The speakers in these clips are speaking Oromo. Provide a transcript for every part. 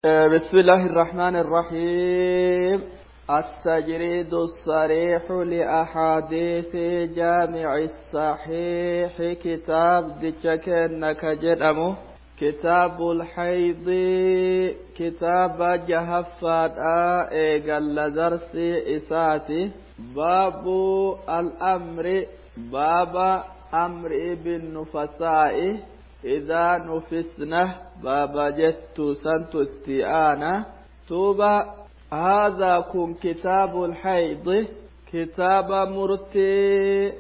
بسم الله الرحمن الرحيم. التجريد الصريح لأحاديث جامع الصحيح كتاب دجكن كجرمه كتاب الحيض كتاب جهفات قال درس إساتي باب الأمر باب أمر بالنفساء إذا نفسنه بابا جت سنت استئانة توبا هذا كن كتاب الحيض كتاب مرتي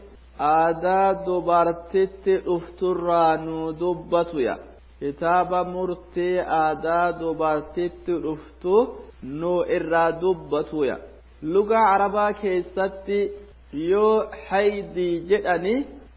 آداد برتت افترانو دبتويا كتاب مرتي آداد برتت افتو نو إرا دبتويا لغة عربا كيستي يو حيدي جدني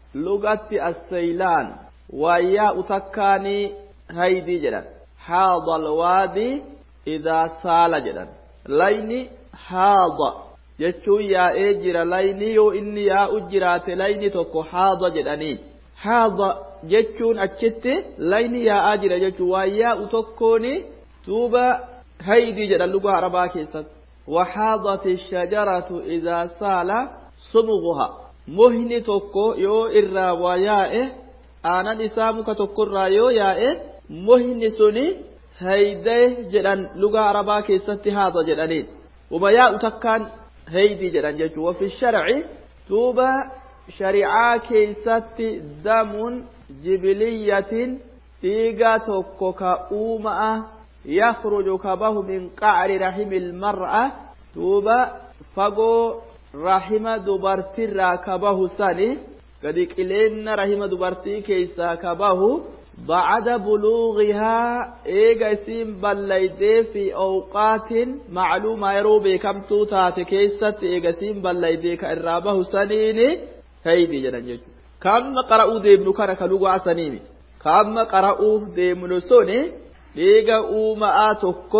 لغة السيلان ويا أتكاني هيدي جدا حاض الوادي إذا سال جدا ليني حاض جتشو يا إجرا ليني يو إني يا أجرات ليني توكو حاض جدني حاض جتشون أتشت ليني يا أجرا جتشو ويا أتكوني توبا هيدي جدا لغة عربا كيست وحاضت الشجرة إذا سال صمغها مهني توكو يو إرا ويائه aanan isaa muka tokkorraa yoo yaa'e mohni suni haydee jedhan lugaa arabaa keessatti haadha jedhaniin ubayaa takkaan haydii jedhan jechuudha. Wafi sharci tuuba shari'aa keessatti damuun jibiliyyatiin dhiiga tokko ka uuma'a yakhruju ka bahu min qa'ri rahimil mar'a tuuba fagoo rahima dubartirraa ka bahu sani قد قلنا رحمة دبرتي كيسا كباه بعد بلوغها إيجاسين بلّيدي في أوقات معلومة يروبي كم توتات كيسة إيجاسين بلّيدي كإرابه سنيني هيدي جنجج كم قرأوا ديمنو كان كلوغا سنيني كم قرأوا ديمنو سوني ليغا أوما آتوكو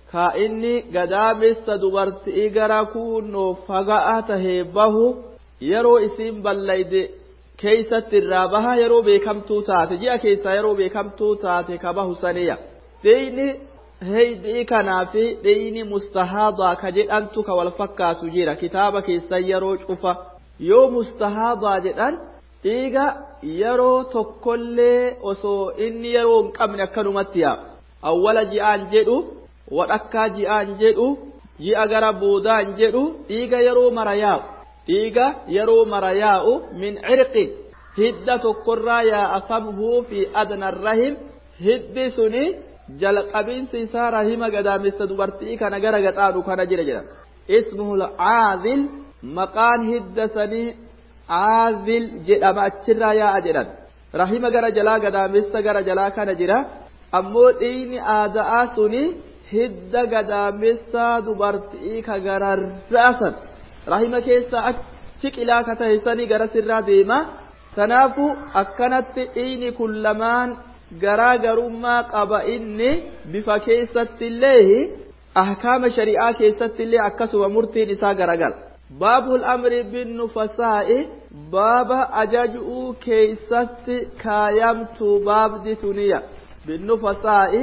كإني قدامس دبرتي إيجارا كونو فقاته به يرو اسم بلّيدي keeysatti irraa baha yeroo beekamtuu taate ji'a keessaa yeroo beekamtuu taate kabahu saniya deyni heydii kanaa fi deyni mustahaabaa ka jedhantu ka wal fakkaatu jira kitaaba keessan yeroo cufa yoo mustahaabaa jedhan dhiiga yeroo tokkollee osoo inni yeroo hin qabne akkanumatti yaa awwala ji'aan jedhu wadhakkaa ji'aan jedhu ji'a gara boodaan jedhu dhiiga yeroo mara yaa'u dhiiga yeroo mara yaa'u min cirqin hidda tokkorraa yaa'afamuhu fi adna rahim hiddi suni jalqabinsi isaa rahima gadaamessa dubartii kana gara gaxaadhu kana jira jedhan ismuhu caazil maqaan hidda sanii caazil jedhama achirraa yaa'a jedhan rahima gara jalaa gadaamessa gara jalaa kana jira ammoo dhiigni aada'aa suni hidda gadaamessa dubartii ka gararraasan rahima keessa achi qilaa ka tahe sanii gara sirraa deema kanaafu akkanatti dhiigni kun lamaan garaa garummaa qaba inni bifa keessatti illee ahkaama shari'aa keessatti illee akkasuma murtiin isaa garagala baabul amri bin nufasaa'i baaba ajajuu keessatti kaayamtu baabdi tuniya bin nufasaa'i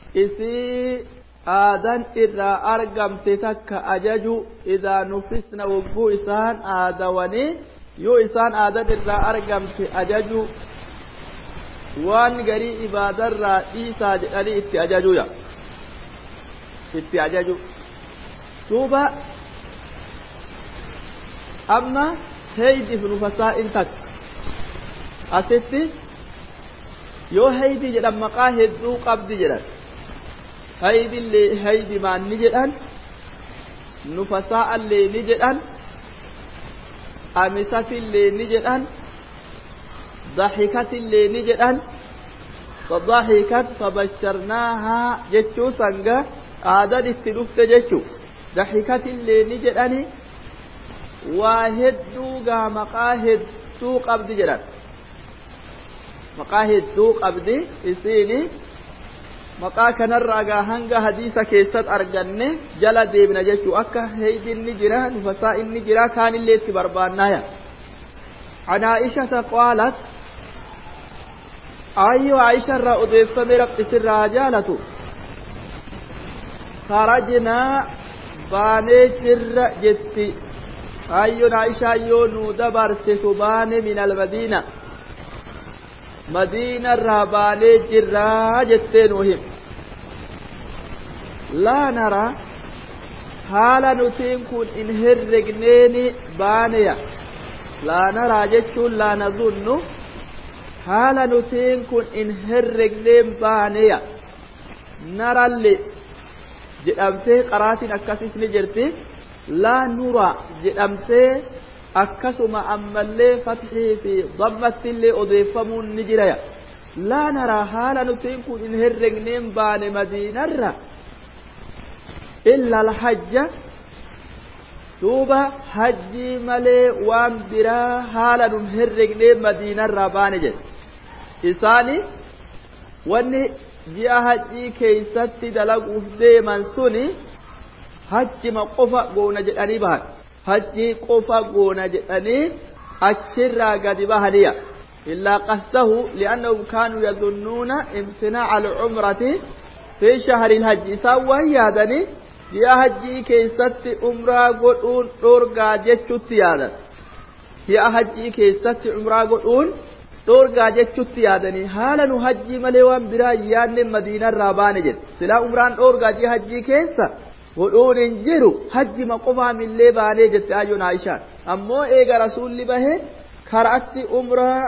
isii aadan irraa argamte takka ajaju idaa nufisna wogguu isaan aadawanii yoo isaan aadan irraa argamte ajaju waan garii ibaadarraa dhiisaa jedhanii itti ajajuya itti ajaju duuba amma heydiif nufasaa'in takka asitti yoo heydi jedhan maqaa hedduu qabdi jedhan haydillee haydi maan ni jedhan nufasaa'allee ni jedhan amisatillee ni jedhan daxikatillee ni jedhan fadaxikat fabasharnaahaa jechuu sanga aadan itti dhufte jechuu daxikatillee ni jedhani waa hedduu gaa maqaa hedduu qabdi jedhan maqaa hedduu qabdi isiini maqaa kanarraa gaa hanga hadiisa keessatti arganne jala deebina jechuu akka heydi inni jira nufasaa inni jira kaanillee itti barbaannaaya عن عائشة قالت عائشة را أضيف مرق سر جالته خرجنا باني جر جتي أيون عائشة يونو دبر ستباني من المدينة مدينة راباني جر جتين وهم لا نرى حالا نتين كن انهرقنيني بانيا لا نرى جتشون لا نظن حالا نتين كن انهرقنين بانيا نرى اللي jedhamtee qaraatiin akkasis ni jirti laa nura jedhamtee akkasuma ammallee fathii fi dammatti illee odeeffamuun ni jiraya laa naraa haala nutiin kun hin herregneen baane madiinarra illa alhajja duuba hajjii malee waan biraa haala nun herregneen madiinarraa baane jedhe isaani wanni ji'a hajjii keeysatti dalaguuf deeman suni hajjima qofa goona jedhanii bahan hajjii qofa goona jedhanii achirraa gadi bahaniya illaa qasdahu li'annahum kaanuu yadunnuuna imtinaa'a alcumrati fi shahri lhajji isaan waan yaadanii ji'a hajjii keeysatti umraa godhuun dhorgaa jechutti yaadan ji'a hajjii keeysatti umraa godhuun dhorgaa jechutti yaadanii haala nu hajjii malee waan biraa yaadne madiinarraa baane jedhe silaa umraan dhorgaa ji'a hajjii keessa godhuun hin jiru hajjima qofaamillee baanee jette ayyoon Aishaan ammoo eega rasuulli bahe karaatti umraa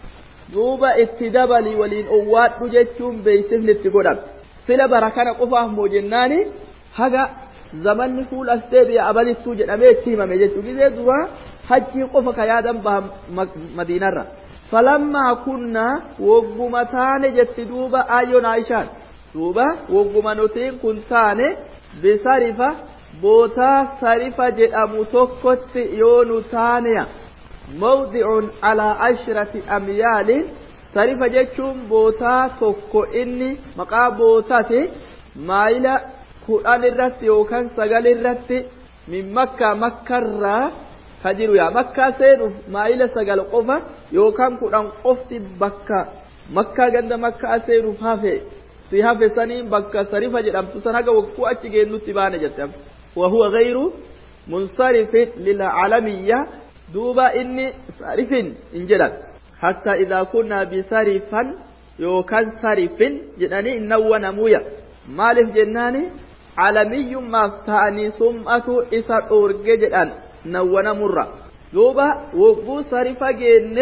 duuba itti dabalii waliin owwaadhu jechuun beeksifni itti godhame sila bara kana qofaaf moo jennaani haga zamanni fuul as deebi'a abalittuu jedhamee itti himame jechuu gizee duraa hajjii qofa ka yaadan baha madiinarra فلما كنا وقمتان جت دوبا آيون عائشان دوبا وقمنوتين كنتان بصرفة بوتا صرفة جدامو توكت يونو تانيا موضع على 10 أميال صرفة جتشون بوتا توكو إني مقا بوتاتي مايلا قرآن الرت يوكان سقال الرت من مكة kajiru yaa makkaa seenuuf maayila sagal qofa yookaan 10 qofti bakka makkaa ganda makkaa seenuuf hafe saniin bakka sarifa jedhamtu san haga wagguu achi geennutti baane jette wa huwa ghayru munsarifin lil'alamiyya duuba inni sarifin in jedhan hatta idhaa kunna bisarifan yookaan sarifin jedhanii innawwanamuya maaliif jennaani alamiyyummaaf ta'anii sum'atu isa dhoorge jedhan نوانا مرة دوبا وقو صرفا جيني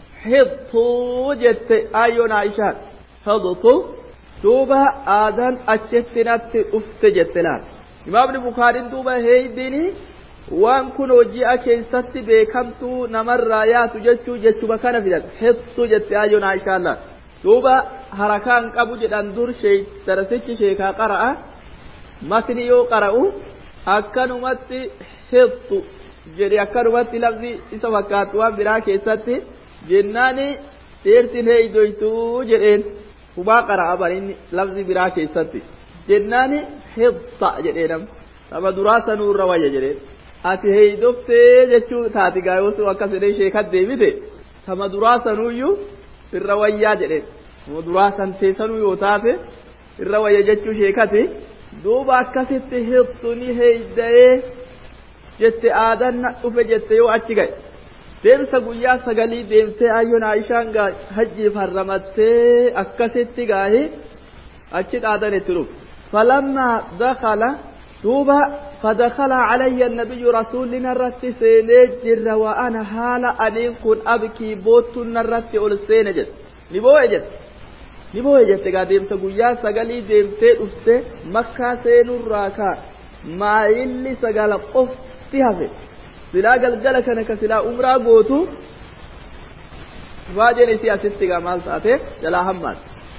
حضو جت آيون عائشان حضو دوبا آدان أجتنات أفت جتلان إمام البخاري دوبا هيديني وان كنو جيء كيستي بيكمتو نمر رايات جتشو بكان في ذلك حضو جت آيون عائشان دوبا حركان قبو جدان دور شيء ترسيك شيكا قرأ متنيو قرأو أكنو متي حضو jedhe akkanumatti lafzi isa fakkaatu waan biraa keessatti jennaani dheertin heeydoytuu jedheen hubaa qara'a barinni lafzi biraa keessatti jennaani hibta jedheenam saba duraa sanuu irra wayya jedheen ati heeydoftee jechuu taati gaayoosu akkas jedhee sheekat deebite sama duraa sanuuyyuu irra wayyaa jedheen sama duraa santee sanuu yoo taate irra wayya jechuu sheekati duuba akkasitti hibtuni heeyda'ee jette aadan dhufe jette yoo achi gaye deemsa guyyaa sagalii deemtee ayyoon Aishaan hajjiif harramattee akkasitti gaahi achi aadan itti dhufe falammaa dakhala duuba fadakhala calayya annabiyyu rasuulli narratti seenee jirra wa ana haala aniin kun abkii boottuun narratti ol seene jette ni boo'e jette gaa deemsa guyyaa sagalii deemtee dhufte makkaa seenurraa kaa maayilli sagala qofti hafe silaa galgala kana ka silaa umraa gootu baajeen isii asitti gaa maal taate jalaa hammaat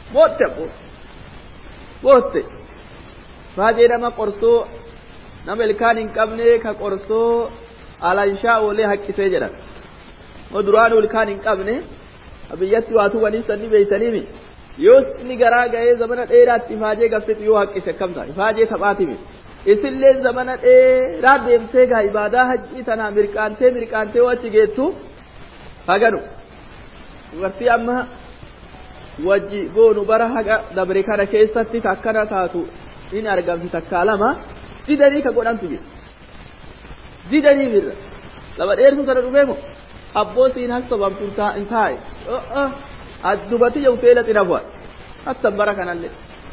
bootte baajee nama qorsoo nama ilkaan hin qabne ka qorsoo alanshaa oolee haqqisee jedhan duraanuu ilkaan hin qabne biyyatti waa tuwanii sanni beeytaniimi yoo inni garaa ga'ee zamana dheeraatti ifaajee gaffetu yoo haqqise akkam ta'a ifaajee taphaatimi isillee zamana dheeraa deemtee gaa ibaadaa hajjii tanaa mirqaantee wachi geettu haganu dubartii amma wajji goonu bara haga dabre kana keessatti akkana taatu إن أرقم في تكالما ديدني كقولان تجي ديدني بيرا لما ديرسو ترى ربيمو أبوتين هسه بامتنتا انتهاي الدبتي يو فيلة نفوا حتى بركة نالي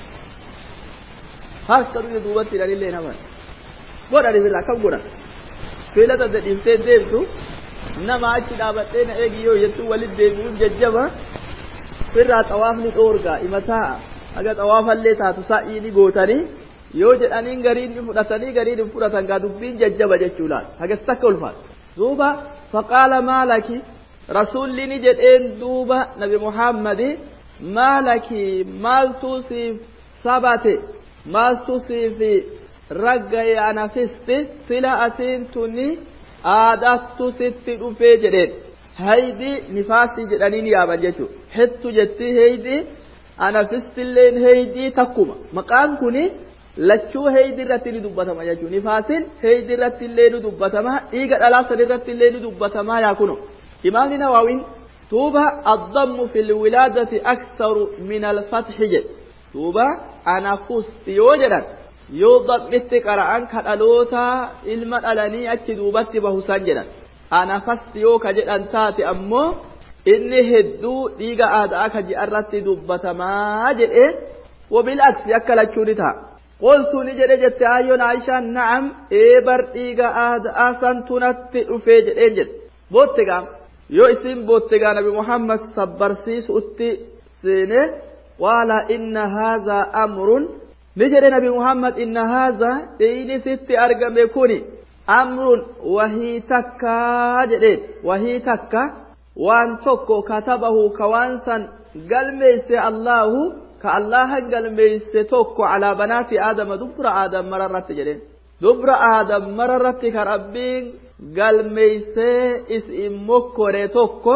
هكذا يدوبتي للي نفوا قول أريد الله كم قولا فيلة تدفتين ديبتو nama achi dhaabatee na eegiyoo jettu walit deebi'uun jajjaba firraa xawaafni dhoorgaa imataa aga xawaafallee taatu sa'ii gootanii yoo jedhaniin gariin fudhatanii gariin fudhatan gaa dubbiin jajjaba jechuudha hagas takka ulfaata duuba faqaala maalaki rasuulli ni jedheen duuba nabi muhammadi maalaki maaltu siif sabate maaltu siif raggaye anafisti sila atiin tuni aadaattu sitti dhufee jedheen haydi nifaasii jedhanii ni yaaban jechuudha hettu jetti haydi anafistilleen haydi takkuma maqaan kuni lachuu haydi irratti ni dubbatama jechuudha nifaasin haydi irratti illee ni dubbatama dhiiga dhalaa san irratti illee ni dubbatama yaa kuno imaamni nawaawiin tuuba addammu fil wilaadati aksaru min alfathi jedhe tuuba anafusti yoo jedhan yoo dabbitti qara'an kadhaloota ilma dhalanii achi duubatti bahusan jedhan anafasti yoo ka jedhan taate ammoo inni hedduu dhiiga aadaa ka ji'arratti dubbatamaa jedhe wabil'aksi akka lachuu ni ta'a qoltu ni jedhe jette ayyoon aishaan na'am eebar dhiiga aadaa san tunatti dhufee jedheen jedhe boottegaa yoo isin boottegaa nabi muhammad sabbarsiisuutti seene qaala inna haadhaa amrun نجد نبي محمد إن هذا إني ست أرقم يكوني أمر وهي تكا جديد وهي تكا وان تكو كتبه كوانسا قلميس الله كالله قلميس تكو على بنات آدم دبر آدم مررت جديد دبر آدم مررت كربين قلميس اسم مكوري تكو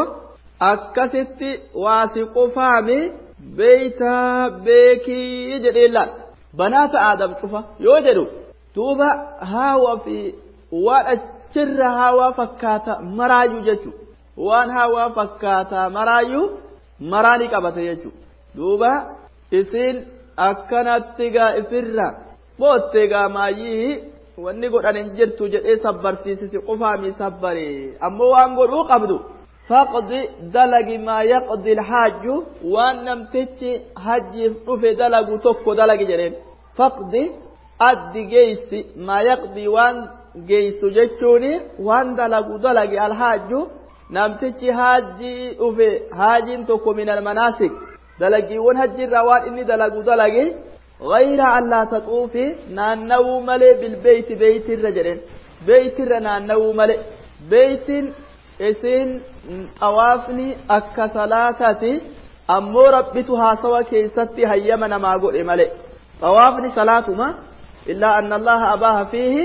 أكست واسق فامي بيتا بيكي جديد بنات آدم شوفا يوجدوا توبا هاوا في وأشر هاوا فكاتا مرايو جتو وان هاوا فكاتا مرايو مراني كبت يجو توبا إسين أكنت تيغا إفرا بوت تيغا مايي واني قد أنجرتو جد إيه صبر سيسي قفامي صبري أمو وانقلو قبدو فقد دلق ما يقضي الحاج وان نمتج حج رفي دلق توكو دلق جرين فقد أدي جيس ما يقضي وان جيس جتشوني وان دلق الحاج نمتج حج رفي حاج توكو من المناسك دلقي وان حج الروان إني دلق غير أن لا تطوفي نانو ملي بالبيت بيت الرجلين بيت الرنانو ملي بيت إسين أوافني أكا صلاتي أمو ربتها سوى كيستي هيمنا ما قول إمالي أوافني صلاتما إلا أن الله أباها فيه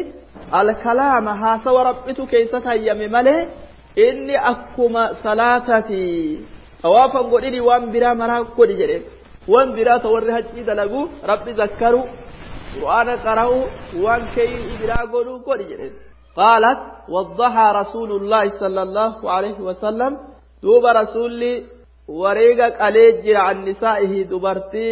الكلام ها سوى ربتو كيست هيم مالي إني أكما صلاتي أوافن قول إلي وان برا مرا قول جرين وان برا تورها جيدا لغو ربي ذكروا قرآن قرأوا وان كي إبرا قول جرين قالت وضحى رسول الله صلى الله عليه وسلم دوب رسولي وريقك عليه عن نسائه دبرتي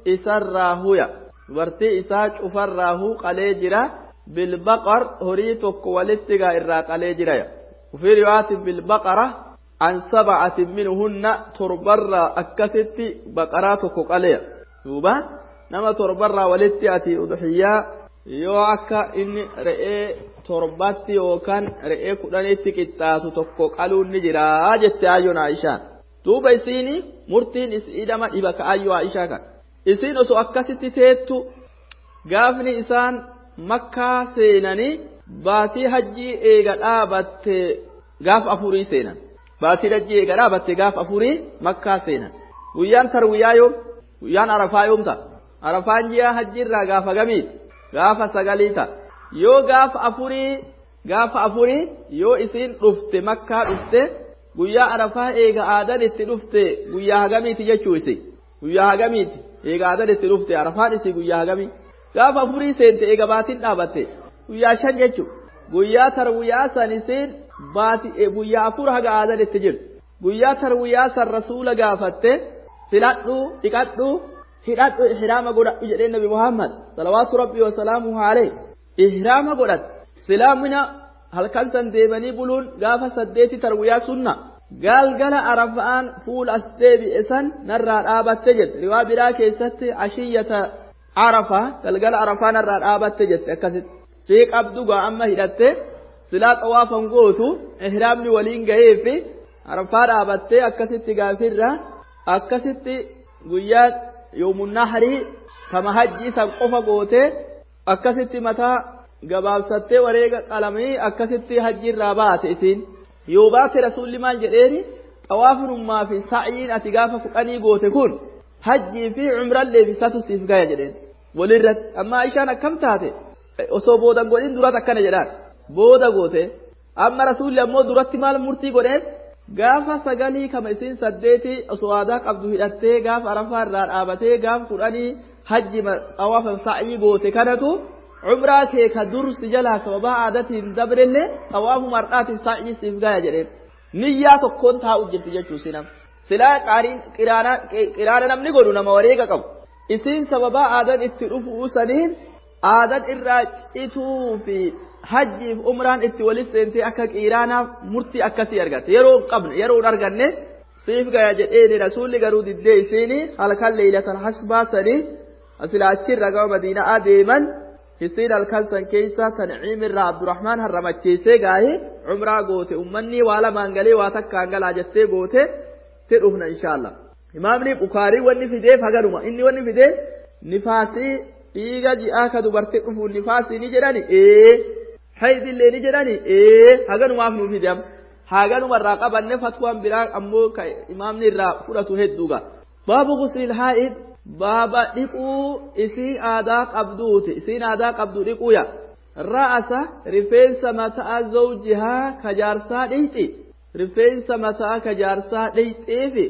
إسراهويا دبرتي إساج أفراهو عليه بالبقر هريتك ولتك إراك عليه وفي رواية بالبقرة عن 7 منهن تربر أكست بقراتك عليه دوبا نما تربر ولتي أضحيا yoo akka inni re'ee torbatti yookaan re'ee 10tti qixxaatu tokko qaluun ni jira jette ayyoon Aishaan duuba isiin murtiin isiidama dhiba ka ayyoo Aishaa kan isiin osoo akkasitti teettu gaafni isaan makkaa seenanii baatii hajjii eega dhaabatte gaaf afurii seenan baatii hajjii eega dhaabatte gaaf afurii makkaa seenan guyyaan tarwiyaa yoom guyyaan arafaa yoom ta'a arafaan ji'a hajjiirraa gaafa gamiiti gaafa sagalita yoo gaafa afurii yoo isin dhufte makkaa dhufte guyyaa arafaa eega aadan itti dhufte guyyaa hagamiiti jechuu isi guyyaa hagamiiti eega aadan itti dhufte arafaan isi guyyaa hagamii gaafa afurii seente eega baatiin dhaabatte guyyaa 5 jechuu guyyaa tarwiyaa san isin baati guyyaa 4 haga aadan itti jiru guyyaa tarwiyaa san rasuula gaafatte filadhu dhiqadhu hidhat ihrama godhadhu jedhee nabi Muhammad salawaatu rabbii wa salaamuhu alayhi ihrama godhat silaamina halkan san deebanii buluun gaafa 8 tarwiyaa sunna galgala arafaan fuul as deebi'esan narraa dhaabatte jette riwaa biraa keessatti ashiyyata arafa galgala arafaa narraa dhaabatte jette akkasitti sii qabdu gaa amma hidhatte silaa xawaafan gootu ihraamni waliin gaheefi arafaa dhaabattee akkasitti gaafirra akkasitti guyyaa yoomun nahrii kama hajjii san qofa goote akkasitti mataa gabaabsattee wareega qalamii akkasitti hajjiirraa baate isiin yoo baate rasuulli maal jedheeni xawaafunummaa fi sa'yiin ati gaafa fudhanii goote kun hajjii fi umrallee fi satu siif gaya jedheen walirratti amma Aishaan akkam taate osoo boodan godhin duratti akkana jedhaan booda goote amma rasuulli ammoo duratti maal murtii godheen gaafa 9 kama isiin 8 osoo aadaa qabdu hidhattee gaafa arafaa irraa dhaabatee gaafa fudhanii hajji xawaafan sa'yii goote kanatu umraa kee ka dursi jalaa sababa aadatiin dabrelle xawaafu mar'aatiin sa'yii siif gaya jedheen niyyaa tokkoon taa'u jirti jechuu sinam silaa qiraana namni godhu nama wareega qabu isiin sababa aadan itti dhufu saniin aadan irraa cituu fi hajjiif umraan itti walis seentee akka qiraanaaf murtii akkasii argatte yeroo arganne siif gaya jedheeni rasuulli garuu diddee isiini halkan leeylatal hasbaa sanii asilaa achirra gama madiinaa deeman isiin halkan san keessa Tanciim irraa Abdurrahmaan harramachiisee gaahee umraa goote ummanni waa lamaan galee waa takkaan galaa jettee goote ti dhufna inshallah imaamni Bukaarii wanni fideef haganuma inni wanni fidee nifaasii dhiiga ji'aa ka dubartii dhufuun nifaasii ni jedhani haydillee ni jedhani haganumaaf nu fidam haganuma irraa qabanne fatwaan biraa ammoo ka imaamni irraa fudhatu hedduuga baabu guslil haa'id baaba dhiquu isii aadaa qabduuti isiin aadaa qabdu dhiquuya ra'asa rifeensa mataa zawjihaa ka jaarsaa dhiqi rifeensa mataa ka jaarsaa dhiqeefi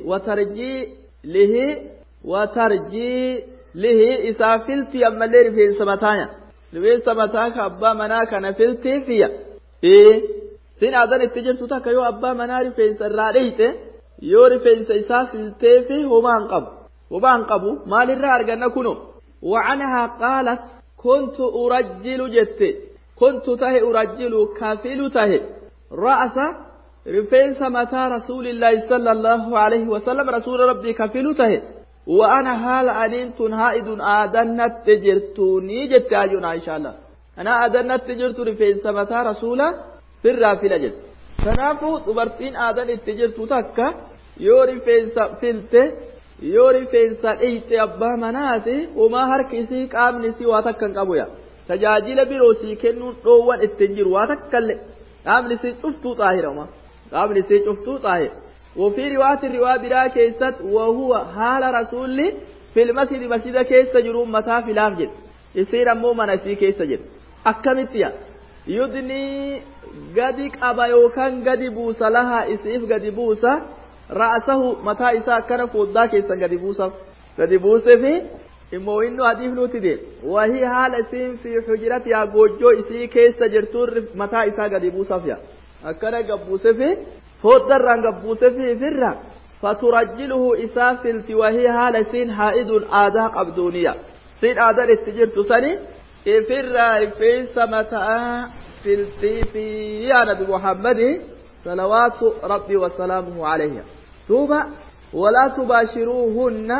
watarjii lihi isaa filti ammallee rifeensa mataanya rifeensa mataa ka abbaa manaa kana filtiifiya sin aadan itti jirtu takka yoo abbaa manaa rifeensa irraa dhiqe yoo rifeensa isaa filteefi homaan qabu maalirraa arganna kuno وعنها قالت كنت أرجل جت كنت أرجل كافل رأس رفيس متى رسول الله صلى الله عليه وسلم رسول ربي كافل وأنا هال أنت هائد آدنت تجرتوني جت أجونا إن شاء الله أنا آدنت تجرت رفيس متى رسول في الرافلة جت فنافو تبرتين آدن التجرت تكا يوري فيس فلته yoo rifeensa dhiite abbaa manaati homaa harki isii qaamni isii waa takkan qabuya tajaajila biroo sii kennuun dhoowwan ittiin jiru waa takkallee qaamni isii cuftuu xaahirama qaamni isii cuftuu xaahir wofii riwaa biraa keessatti wahuwa haala rasuulli filmasidi masjida keessa jiruun mataa filaaf jedhe isiin ammoo mana isii keessa jedhe akkamittiya yudnii gadi qaba yookaan gadi buusa lahaa isiif gadi buusa رأسه متى إذا كان فوضا كيسا قد بوسه في إمو إنو حديث نوتي وهي حالة في حجرة يا جوجو إسي كيسا جرتور متى إذا قد بوسه فيها أكنا قبوسه في فوضا ران قبوسه في فرة فترجله إسافلت وهي حالة حائد آداء قبدونية سين آداء استجرت سني فرة فيسا متى في يا نبي محمد صلوات ربي وسلامه عليه توبة ولا تباشروهن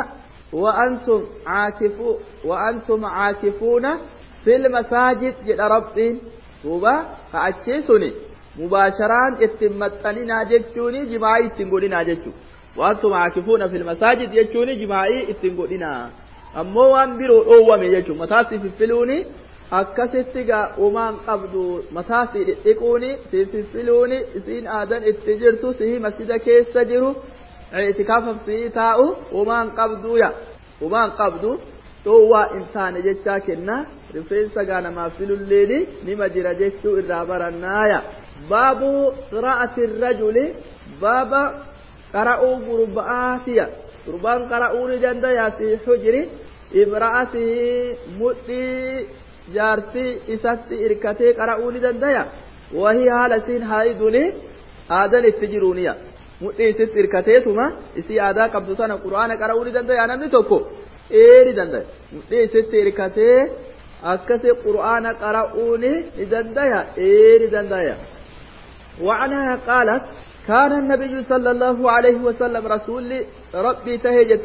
وأنتم عاكفون في المساجد جل ربي توبة فأتشيسوني مباشران اتمتنين جتوني جماعي اتنقلين جتو وأنتم عاكفون في المساجد جتوني جماعي اتنقلين أمو وانبرو أوامي جتو متاسي في الفلوني akkasitti gaa umaan qabdu mataa si dhiquuni si filfiluuni isiin aadan itti jirtu si masjida keessa jiru i'tikaafaf si taa'u umaan qabdu dhoowwaa in taane jechaa kenna rifeensa gaa namaaf filulleeni nima jira jechuu irraa barannaaya baabu qiraa'ati rajuli baaba qara'uu gurba'aatiya gurbaan qara'uu ni danda'a fi hujri imra'atihi mudhii jaarsi isatti irkatee qara'uu ni dandaya wahii haala isiin haa'iduni aadan itti jiruuniya mudhii isitti irkateetuma isii aadaa qabdu sana qur'aana qara'uu ni dandaya namni tokko إيري دندايا مدي ستير كاتي أكسي قرآن قرؤوني دندايا إيري دندايا وعنها قالت كان النبي صلى الله عليه وسلم رسول ربي تهجت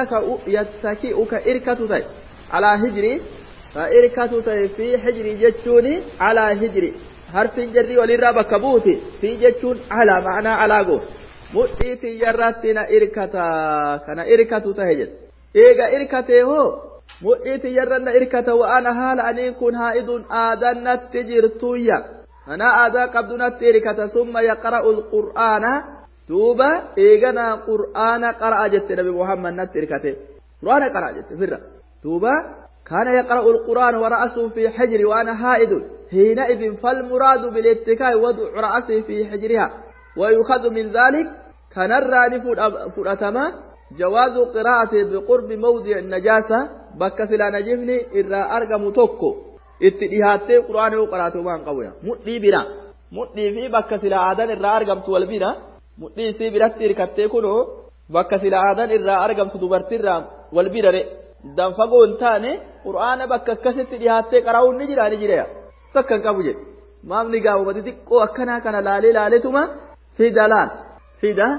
يتكئك إركتتي على هجري فإركتتي في حجري جتوني على هجري حرف جري وللرابع كبوتي في جتون على معنى على قول مؤتي يراتنا إركتا كان إركتو تهجت إيغا إركته هو مؤتي يرنا إركتا وأنا هال أن يكون هائد آدنت تجرتويا أنا آذا قبضنا التركة ثم يقرأ القرآن توبا إيغنا قرآن قرأ جت نبي محمد نتركته قرآن قرأ جت فرة توبا كان يقرأ القرآن ورأسه في حجري وأنا حائد حينئذ فالمراد بالاتكاء وضع رأسه في حجرها ويؤخذ من ذلك كان الراني فرأتما جواز قراءته بقرب موضع النجاسة بكسلا نجفني إرى أرقم توكو اتديهاتي قرآن وقرأته وان قوية مؤدي بنا مؤدي في بكسلا آدان إرى أرقم تولبنا مؤدي سي براتي ركتي كنو بكسلا آدان إرى أرقم تدبرتي والبنا دان فقون تاني قرآن بكسلا اتديهاتي قرأون نجرا تكن قبجة مامني قاو بديتكو أكنا كان لالي تما في دلال في دا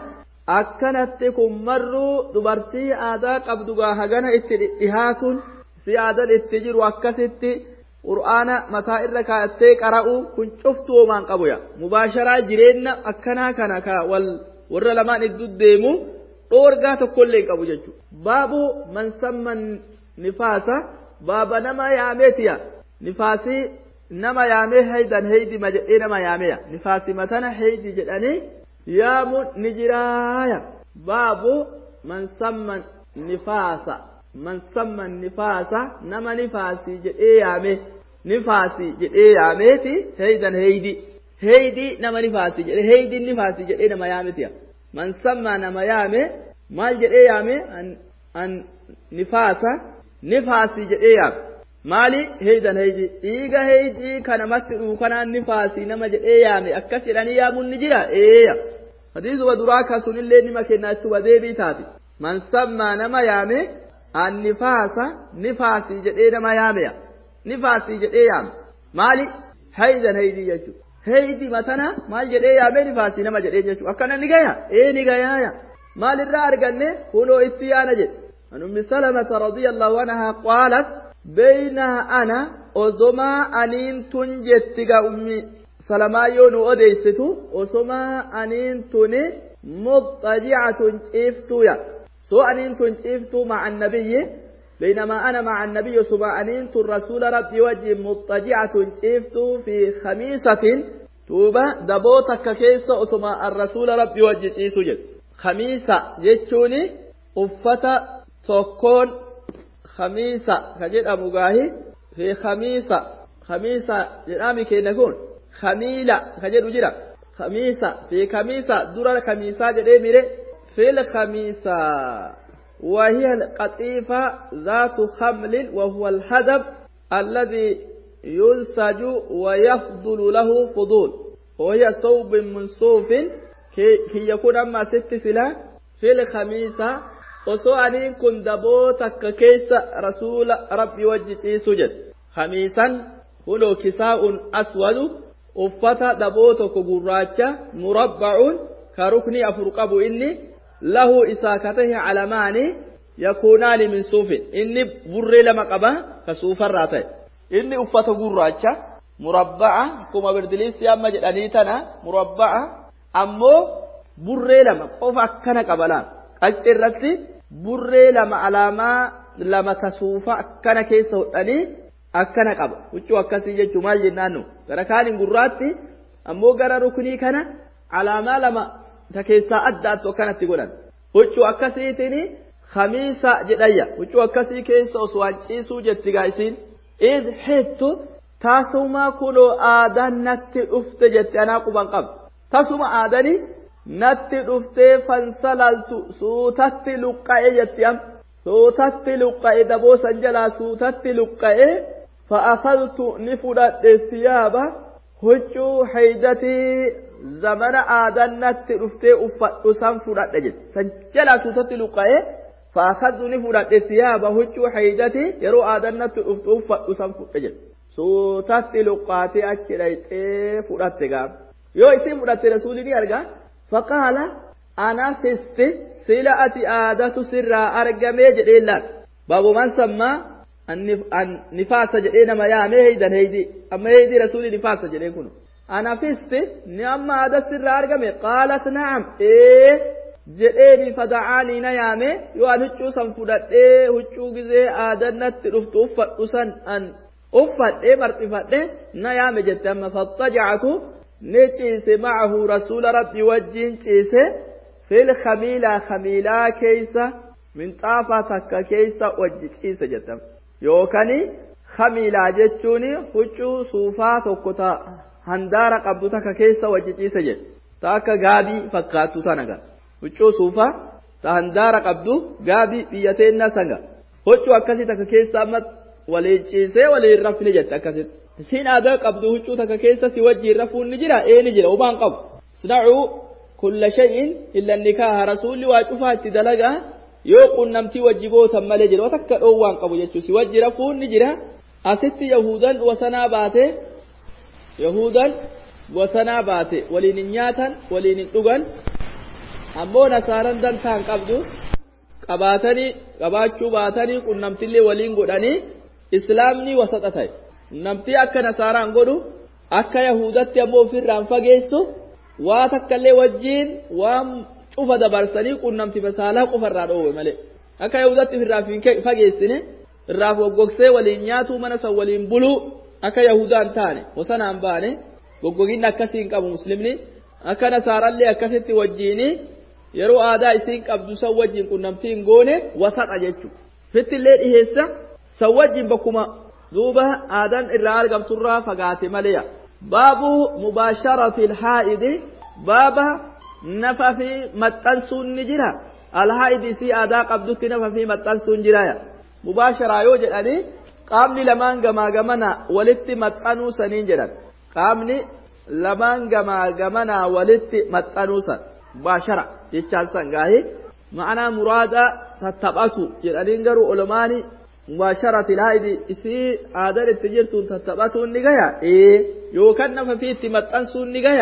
أكنتكم مروا دبرتي آدا قبضوا هغانا اتديهاتون في آدا اتجر وأكستي قرآن مسائل ركعتي قرأوا كن شفتوا من قبويا مباشرة جرينا أكنا كان ورى لما ندود ديمو أورغا تقول قبو ججو بابو من سمى نفاسا بابا نما ياميتيا نفاسي نما يامي هيدا هيدي مجئي نما يامي نفاسي متنا هيدي جداني يامو نجرايا بابو من سمى نفاسا من سمى النفاسة نما نفاسي جئي يامي نفاسي جئي ياميتي هيدا هيدي نما نفاسي جئي هيدي النفاسي جئي نما ياميتيا من سمى نما يامي مال جئي يامي أن نفاسة نفاسي جئي يامي مالي هيدا هيدي إيغا هيدي كان مسترو كان نفاسي نما جئي يامي أكسر أن يامو النجرا إيا حديث ودراكا سن اللي نما كنا سوى بي تاتي من سمى نما يامي النفاسة نفاسي جديد ما ياميا نفاسي جديد مالي هيدا هيدي يجو هيدي متنا مال جديد يامي نفاسي نما جديد يجو أكنا نجايا إيه نجايا مال الرار قلني هلو استيانا جد عن أم سلمة رضي الله عنها قالت بينها أنا أزما أنين تنجتك أمي سلمة يونو أديستو أزما أنين تني مضطجعة إفتويا سو أنت شفت مع النبي بينما أنا مع النبي سبا أنت الرسول ربي وجه مضطجعة شفت في خميسة توبة دبوتك كيس أسمى الرسول ربي وجه سجد خميسة جتشوني أفتا تكون خميسة كجد أبو غاهي في خميسة جنامي كي نكون خميلة كجد وجرا خميسة في خميسة دور خميسة جدي ميري في الخميسة وهي القطيفة ذات خمل وهو الحدب الذي يلسج ويفضل له فضول وهي صوب من صوف كي يكون أما ست سلا في الخميسة وسؤالين كن دبوتك كيس رسول ربي وجه سجد خميسا هلو كساء أسود أفتا دبوتك قراجة مربع كركني أفرقب إني له إساكته علمان يكونان من صوف إني بري لما قبا كصوف الراتي إني أفتا قراجة مربعة كما بردليس ياما جدانيتنا مربعة أمو بري لما قفا كان قبلان أجرتي بري لما علاما لما كصوفا كان كيسو أني أكنا قبا وچو أكسي جمال جنانو كان قراتي أمو قرى ركني كان علاما لما تكيسا أدات وكانت تقولان وچو أكسيتني خميسة جدايا وچو أكسي كيسا وسوانشيسو جتغايسين إذ حيثو تاسوما كنو آدان نتي أفت جت أنا قبان قب تاسوما آداني نتي أفت فانسللت سوتت لقائي جتيام سوتت لقائي دبو سنجلا سوتت لقائي فأخذت نفرت الثياب وچو حيدتي زمن آدنت رفتي أفت سنفرت جت سنجلا سوتت لقائي فأخذني فرد ثياب هجو حيدتي يرو آدنة أفتوف أسم فجل سوتت لقاتي أكريت فرد قام يو اسم فرد رسولي أرجع فقال أنا فست سلعة آدة سر أرجع ميجد إلا بابو من سمى النفاس جدينا ما يا مهيدا هيدي أما هيدي رسولي نفاس جدينا كنو أنا فست نعم آدة سر أرجع قالت نعم إيه jedheeni fada'aanii na yaame yoo an huccuu san fudhadhee huccuu gizee aadannatti dhuftu uffadhu san an uffadhee marxifadhe na yaame jette amma fattajacatu ni ciise macahu rasuula rabbi wajjiin ciise fil khamiilaa keeysa minxaafaa takka keeysa wajji ciise jette yookani khamiilaa jechuuni huccuu suufaa tokko ta handaara qabdu takka keeysa wajji ciise jedhe ta akka gaabii fakkaattu tanaga huccuu suufaa ta handaara qabdu gaabii biyyateenna sanga huccuu akkasii takka keessa amma waliin ciisee waliin rafni jette akkasitti isiin aadaa qabdu huccuu takka keessa si wajjiin rafuun ni jira ni jira ubaan qabu isna'uu kulla shay'in illa nikaaha rasuulli waa cufaa itti dalagaa yoo qunnamtii wajji gootan malee jira waa takka dhoowwaan qabu jechuu si wajji rafuun ni jira asitti yahudan wasanaa baate waliin hin nyaatan waliin hin dhugan ammoo nasaaran dantaan qabdu qabaachuu baatanii qunnamtillee waliin godhanii islaamni wasaxa ta'e namtii akka nasaaraan godhu akka yahudatti ammoo ofirraan fageessu waa takkallee wajjiin waan cufa dabarsanii qunnamti basaalaa qofarraa dhoowwe malee akka yahudatti ofirraa fageessine irraa goggogsee waliin nyaatuu mana san waliin buluu akka yahudaan taane wasanaan baane goggoginni akkasiin qabu muslimni akka nasaarallee akkasitti wajjiini yeroo aadaa isiin qabdu san wajjin qunnamtiin goone wasaxa jechuudha fittillee dhiheessa san wajjin bakkuma duuba aadaan irraa argamturraa fagaate maleeya baabu mubaasharati alhaa'idi baaba nafa fi maxxansuun ni jira alhaa'idi si aadaa qabdutti nafa fi maxxansuun jiraya mubaasharaa yoo jedhanii qaamni lamaan gamaa gamana walitti maxxanuu saniin jedhan qaamni lamaan gamaa gamana walitti maxxanuu san mubaashara jechaan san gaahee ma'anaa muraada tattaphatu jedhaniin garuu olomaani mubaasharati alhaa'idi isii aadaan itti jirtuun tattaphatuun ni gaya yookaan nafa fi itti maxxansuun ni gaya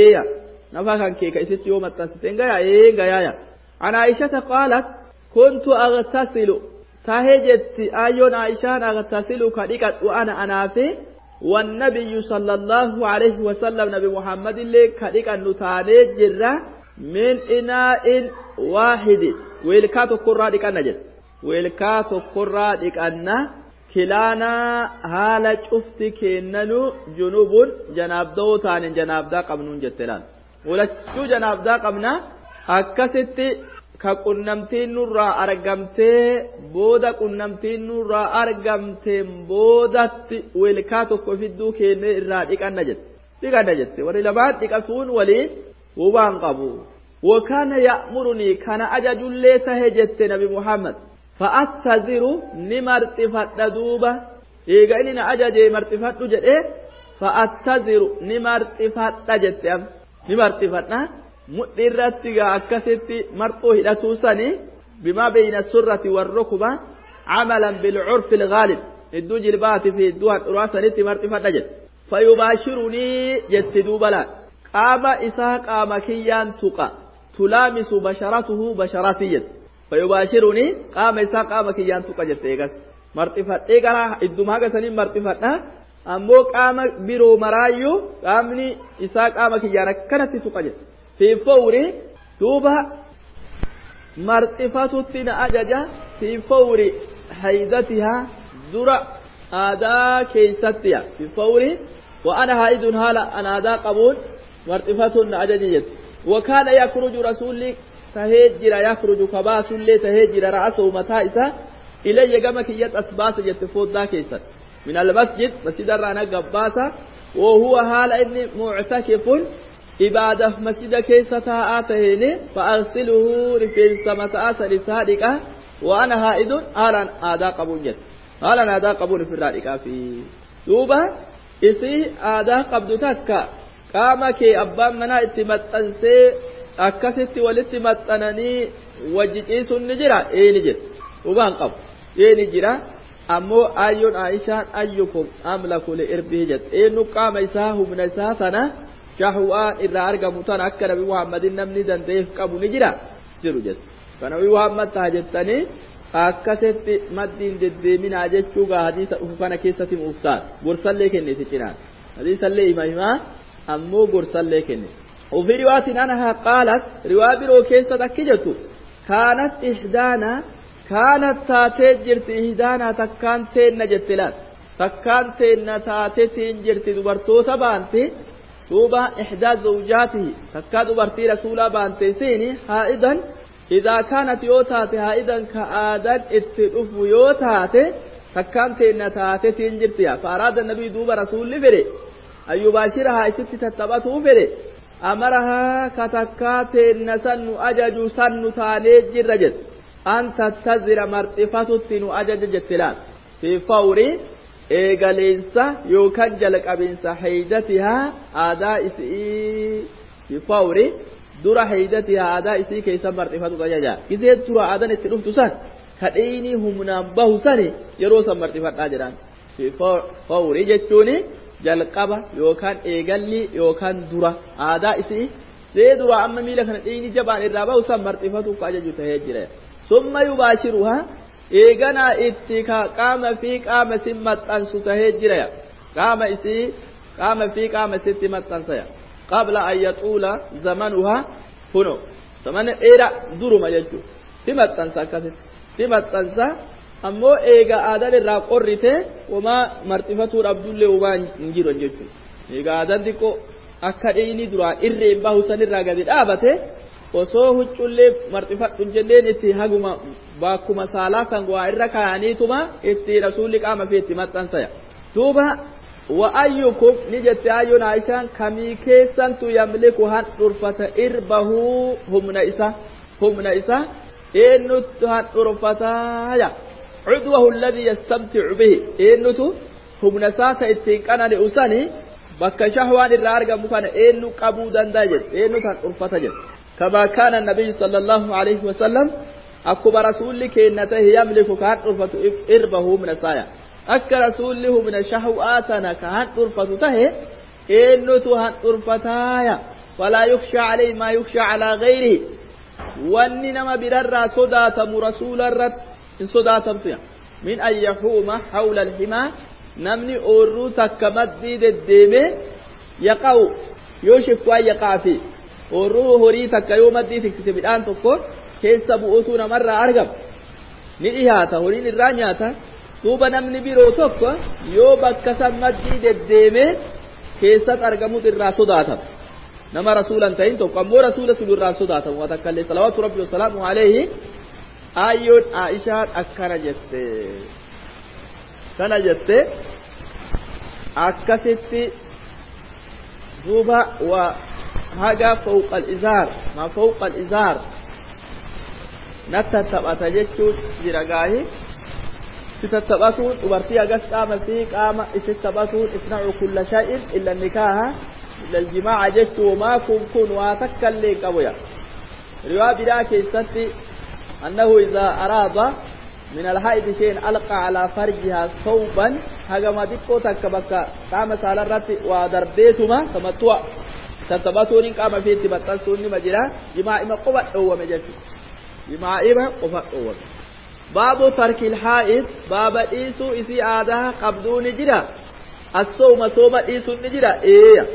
nafa kan keeka isitti yoo maxxansiteen gaya gayaaya an aishata qaalat kuntu aghtasilu tahee jetti ayyoon aishaan aghtasilu ka dhiqadhu anaafi والنبي صلى الله عليه وسلم نبي محمد اللي كديك النتاني جرة من إناء واحد ويلكاتو قرى ديك النجد ويلكاتو قرى ديك النا كلانا هالة شفتي كيننو جنوب جناب دوتان جناب دا قبنون جتلان ولا شو جناب دا قبنا أكستي كقنمتين نورا أرجمتي بودا قنمتين نورا أرجمتي بودت ويلكاتو كفيدو كين الراديك النجد ديك النجد ولي بعد ديك أسون ولي وبان قبو وكان يأمرني كان أجج ليس هجت نبي محمد فأتذر نمرتفت دوبة إيجا إننا أجج مرتفت جد فأتذر نمرتفت جد نمرتفتنا مؤثرتها أكثت مرطوه لتوسني بما بين السرة والركبة عملا بالعرف الغالب الدوج البات في الدوان راسنت مرتفع نجد فيباشرني جسدوا بلا قام إساق قام كيان تقى تلامس بشرته بشراتية فيباشرني قام إساق قام كيان تقى جسد مرتفع إيقرا الدماغ سنين مرتفعنا أمو قام برو مرايو قامني إساق قام كيان كانت تقى جسد في فور توبة مرتفة أججة في فور حيدتها درع آدا كيستيا في فور وأنا هائد هالا أنا آدا قبول مرتفة أججة وكان يخرج رسولي تهجر يخرج كباس لي تهجر رأسه متائسة إلي جمك يت أسباس يتفوت دا كيست من المسجد مسجد رانا قباسة وهو هالا إني معتكف إبادة مسجد كيسة آتهيني فأغسله رفل سمتاس لسادك وأنا هائد آلا آدا قبول جد آلا آدا قبول في الرادك في دوبا إسي آدا قبض تكا قامك أبان منا اتمتنسي akkasitti walitti maxxananii wajjiciisuun ni jira ni jira dhugaan qabu ni jira ammoo ayyoon Aishaan ayyukum amlaku li irbihi jette eenyu qaama isaa humna isaa sana shahwaan irraa argamu tana akka nabi Muhammadin namni dandeef qabu ni jira jiru jette kana nabi Muhammad taa jettanii akkasitti maddiin deddeeminaa jechuugaa hadiisa dhufu kana keessatti muuftaan gorsallee kenniti cinaan hadiisallee himaa ammoo gorsallee kenniti وفي رواية أنها قالت رواية بروكيسة تكجت كانت إحدانا كانت تاتي جرت إحدانا تكان تين نجتلات تكان تين تاتي تين جرت دبرتو تبانتي توبا إحدى زوجاته تكا دبرتي رسولا بانتي سيني حائدا إذا كانت يوتاتي حائدا كآدان اتلف يوتاتي تكان تين تاتي تين جرتيا فأراد النبي دوبا رسول لفري أن يباشرها إتتي تتبته فري أمرها كتكات النسن أجج سن تانيج الرجل أن تتزر مرتفة تنو أجج جتلات في فور إيغالينسا يوكان جلق أبنسا حيدتها آداء في فور دور حيدتها آداء كيسا مرتفة تجاجا كذا ترى آدان التلوف تسان كديني هم نامبه ساني يروسا مرتفة آجران في فور جتوني jalqaba yookaan eegalli yookaan dura aadaa isii see dura amma miila kana dhiini jabaan irraa ba'u san marxifatu ka ajaju tahee jira summa yubaashiruha eeganaa itti ka qaama fi qaama sin maxxansu tahee jira qaama isii qaama fi qaama sitti maxxansaya qabla an yaxuula zamanuha kuno zamana dheeraa duruma jechuudha si maxxansa akkasitti si maxxansa ammoo eega aadan irraa qorrite wama marxifatuun abdullee waan hin jiru jechuudha eega aadan xiqqoo akka dhiini duraan irreen bahu sanirraa gadi dhaabate osoo huccullee marxifadhu jenneen itti haguma bakkuma saalaa kan waa irra kaa'aniituma itti rasuulli qaama fi itti maxxansaya duuba wa ayyukum ni jette ayyoon Aishaan kamii keessantu yamliku han dhurfata irbahu humna isa eenyutu han dhurfataya عضوه الذي يستمتع به إنه هم نسات اتقانا لأساني بك شهوان الرارق مكان إنه قبودا داجد إنه تنقرفة جد كما كان النبي صلى الله عليه وسلم أكبر رسولك إنته يملك كان قرفة إربه من السايا أكا رسوله من الشهواتنا كان قرفة تهي إنه تنقرفة ولا يخشى عليه ما يخشى على غيره وأنما برر صداتم رسول الرد إن صداتمتيا من أن يحوم حول الحمى نمني أورو تكمدي الديمة يقع يوشف وأن يقع فيه أورو هوري تكيوم الدي تكسب الآن تقول كيس بؤوتنا مرة أرقب نئيهاتا هوري نرانياتا توبا نمني بيرو تقو يوبا كسمدي الديمة كيسات أرقمت الرا صداتم نما رسولا تين تقو مو رسول سلو الرا صداتم وتكالي صلوات ربي وسلامه عليه ayyoon Aishaan akkana jette kana jette akkasitti duuba wa haga fawqa al-izar ma fawqa al-izar nattatabata jechuun jira gaahi sitattabatuun dubartii agas qaama fi qaama isittabatuun isna'u kulla shay'in illa nikaha illa al-jimaa'a jechuu maa kun waa takkallee qabuya riwaa biraa keessatti أنه إذا أراد من الحائض شيء ألقى على فرجها ثوبا هجما ديكو تكبك قام على الرت ودرديتما تمتوا تتبتون قام في تبتسون مجرا جماع ما قوة هو مجلس جماع ما قوة هو باب ترك الحائض باب إيسو إسي آدها قبضون جرا الصوم صوم إيسو نجرا إيه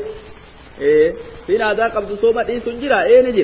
فين آدها قبض صوم إيسو نجرا إيه نجر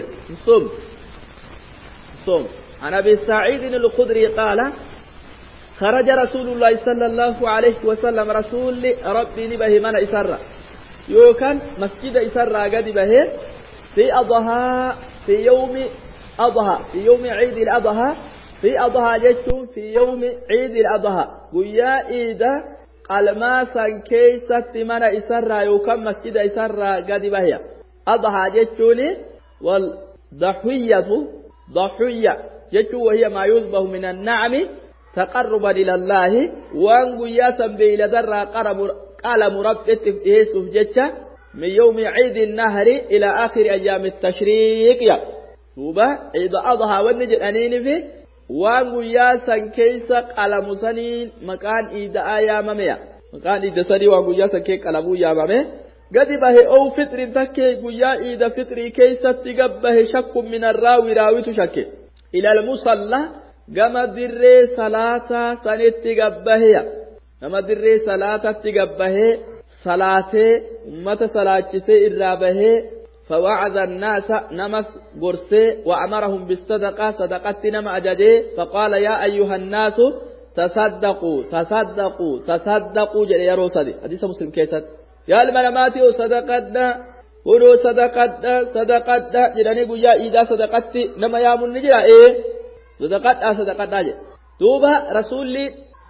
صوم عن أبي سعيد الخدري قال خرج رسول الله صلى الله عليه وسلم رسول ربي نبه من إسرى يوكان مسجد إسرى قد به في أضحى في يوم عيد الأضحى في أضحى جيتم في يوم عيد الأضحى ويا إيدا قال ما سنكيست من إسرى يوكان مسجد إسرى قد به أضحى جيتوني والضحية جتو وهي ما يذبح من النعم تقربا إلى الله وان قياسا بإلى ذرة قال مربط يسوف جتة من يوم عيد النهر إلى آخر أيام التشريق دوبا عيد أضحى ونجد أنين في وانغويا سنكيسا قلمسانين مكان عيد آيا مميا مكان عيد سني وانغويا سنكي قلمو يا ممي قد به أو فطر تكي غويا عيد فطري كيسا تقبه شك من الراوي راوي تشكي إلى المصلى قام دري صلاة سنت تقبه قام دري صلاة تقبه صلاة متى صلاة سي إرابه فوعظ الناس نمس قرسي وأمرهم بالصدقة صدقة نما أجدي فقال يا أيها الناس تصدقوا تصدقوا تصدقوا جل يا روسدي حديث مسلم كيسات يا المناماتي صدقتنا ولو صدقتنا صدقتنا جلني قويا إذا صدقتي نما يا من نجرا صدقتنا صدقتنا دوبا رسولي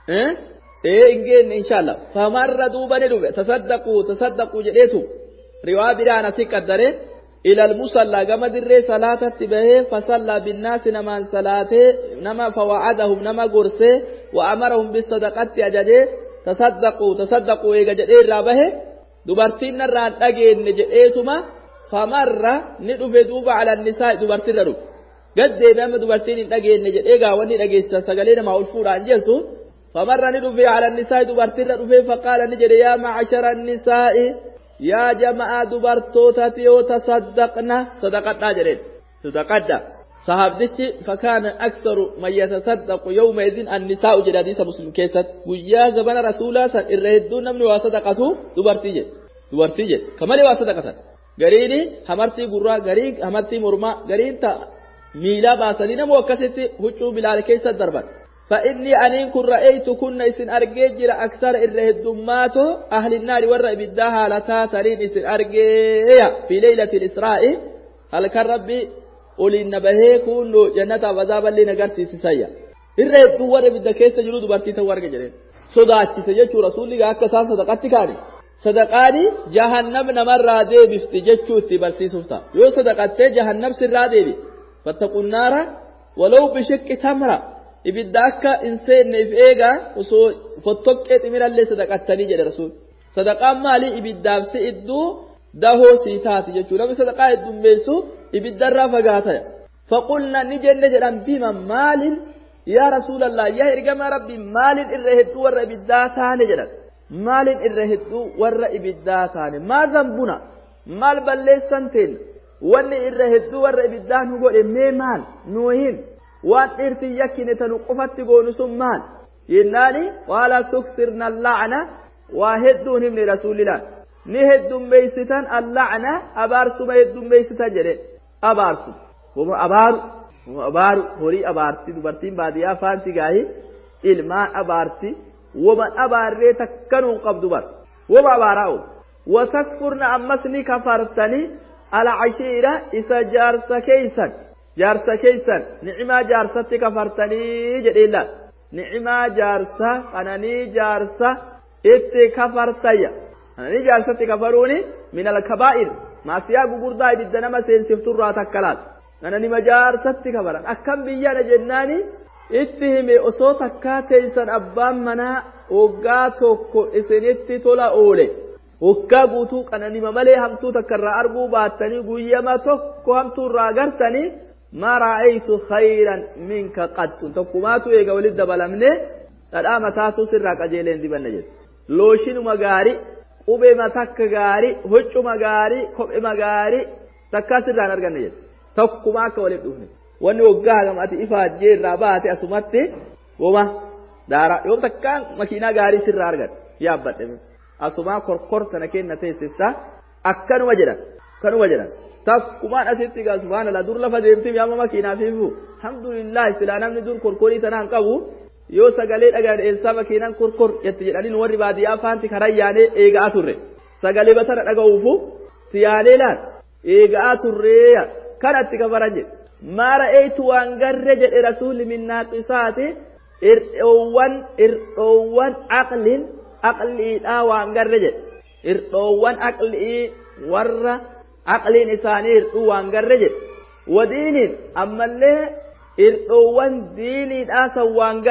إنجين إن شاء الله فمر دوبا ندوبا تصدقوا تصدقوا جليتم رواية برانا تقدره إلى المصلى كما دري صلاة تبه فصلى بالناس نما صلاة نما فوعدهم نما قرسه وأمرهم بالصدقات أجده تصدقوا تصدقوا إيجا جده رابه دبرتين الران أجين نجئتما فمر ندوب دوب على النساء دبرتين ردوب قد ديبام دبرتين أجين نجئتها وني أجيسا سقلين ما ألفور عن جلسو فمر ندوب على النساء دبرتين ردوب فقال نجد يا معشر النساء يا جماعة دبرتوتا تيو تصدقنا صدقتنا جرين صدقتنا صحابتي فكان أكثر من يتصدق يومئذ النساء جلاديس مسلم كيست ويا زبان رسولا سن إرهدون من وصدقته دبرتي كما لي وصدقته غريني همرتي قرى غريق همرتي مرمى غرين تا ميلا باسلين موكستي هجو بلال كيست دربان فإني أنين كن رأيت كن إسن أرجيجر أكثر الرهدماتو أهل النار ورأي بالداها لتاترين إسن أرجيا في ليلة الإسراء هل كان ربي أولي النبه كن جنة وذابا لنقرتي سيسايا الرهدو ورأي بالدكيس جلود برتي تورق جرين صداتي سيجو رسول لك أكسان صدقاتي كاني صدقاني جهنم نمر رادي بفتججو تبرسي سفتا يو صدقاتي جهنم سر رادي بي فاتقوا النار ولو بشك تمرة ibidda akka hin seenneef eega osoo fottoqqee ximirallee sadaqattanii jedhe rasuul sadaqaan maali ibiddaaf si idduu dahoo sii taati jechuudha namni sadaqaa heddummeessu ibiddarraa fagaata faqulna ni jenne jedhan bima maalin yaa rasuulallah yaa ergama rabbi maalin irra hedduu warra ibiddaa taane jedhan maalin irra hedduu warra ibiddaa taane maa zambuna maal balleessan teen wanni irra hedduu warra ibiddaa nu godhe mee maal nuuhin waan dhirti yakkine tanu qofatti goonu sun maal yennaani wala tuksirna alla'na waa hedduun himne rasuulillah ni heddummeeysitan alla'na abaarsuma heddummeeysitan jedhe abaarsu wama abaaru horii abaarti dubartiin baadiyaa faanti gaahi ilmaan abaarti wama abaarree takkanuun qabdu bar wama abaaraa'u watakfurna ammas ni kafartani al'ashiira isa jaarsa keeysan jaarsa keeysan ni'imaa jaarsatti kafartanii jedheella ni'imaa jaarsa kananii jaarsa itti kafartayya kananii jaarsatti kafaruuni min al-kabaa'ir maasiyaa gugurdaa ibidda nama seensifturraa takkalaat kananima jaarsatti kafaran akkam biyyana jennaani itti hime osoo takkaa teeysan abbaan manaa waggaa tokko isinitti tola oole waggaa guutuu kananima malee hamtuu takkarraa arguu baattanii guyyama tokko hamtuurraa gartanii ما رأيت خيرا منك قد تقوماتو إيقا ولد بلمني الآن تاتو سرق أجيلين دي بنجد لوشين مغاري قبي متك غاري هجو مغاري قبي مغاري تكا سران أرغن نجد تقوماك ولد دفني واني وقاها ماتي إفاد جير راباتي أسمتي وما دارا يوم تكا مكينا غاري سر أرغن يابت أسما كورتنا كين نتيسسا أكن وجدا takkumaan asitti gaa subhaanallah dur lafa deemtiif yaama makiinaa fiifu alhamdulillah silaa namni dur korkorii tanaan qabu yoo sagalee dhagaan eelsaa makiinaan korkor jetti jedhaniin warri baadiyyaa faanti karaa yaanee eegaa turre sagalee batara dhaga'uufu siyaanee laan eegaa turreeya kanatti kafaran jedhe maara eeytu waan garre jedhe rasuulli minnaaqisaati irdhoowwan aqliidhaa waan garre jedhe irdhoowwan aqlii warra aqliin isaanii hirdhuu waan garre jedhe wadiiniin ammallee hirdhoowwan diiniidhaasan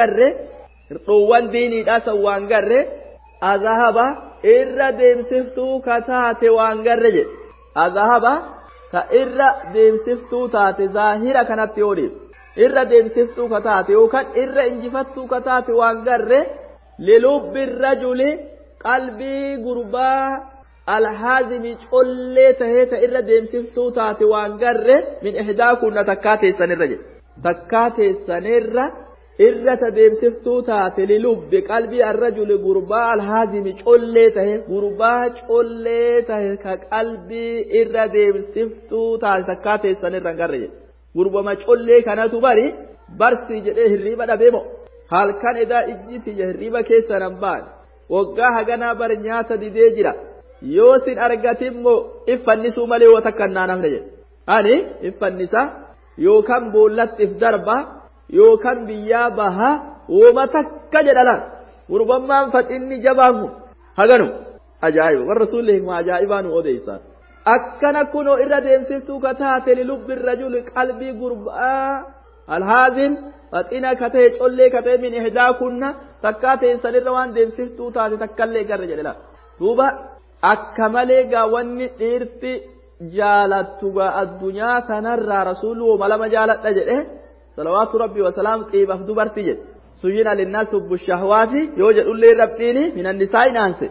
waan garre azahaba irra deemsiftuu kataate waan garre jedhe azahaba irra deemsiftuu taate zaahira kanatti oodhiif irra deemsiftuu kataate yookaan irra injifattuu kataate waan garre lilubbi rajuli qalbii gurbaa alhaazimi collee tahee ta irra deemsiftuu taate waan garre min ihdaa kunna takkaa teessanirra jedhe takkaa teessanirra irra ta deemsiftuu taate lilubbi qalbii arrajuli gurbaa alhaazimi collee tahe gurbaa collee tahe ka qalbii irra deemsiftuu taate takkaa teessanirra garre jedhe gurbama collee kanatu bari barsii jedhee hirriiba dhabeemo halkan edaa ijjiti hirriiba keessa nan baan waggaa haganaa bar nyaata didee jira yoo sin argatimmoo iffannisuu malee woo takka naan hafne jedhe ani iffannisa yookaan boollatti darba yookaan biyyaa baha wooma takka jedhalan gurbammaan faxinni jabaan kun haganu ajaa'iba warra rasuulli hikma ajaa'ibaa nu odeessaa akkana kunoo irra deemsiftuu kataate lilubbi rajuli qalbii gurbaa alhaazim faxina katee collee katee min ihdaa kunna takkaa teessanirra waan deemsiftuu taate takkallee garre jedhe la duuba akka malee gaa wanni dhiirti jaalattu gaa addunyaa kanarraa rasuullu malama jaaladha jedhe salawaatu rabbii wasalaam xiibaaf dubarti jedhe suyyina linnaas hubbu shahwaati yoo jedhullee rabbiini minan nisaa inaanse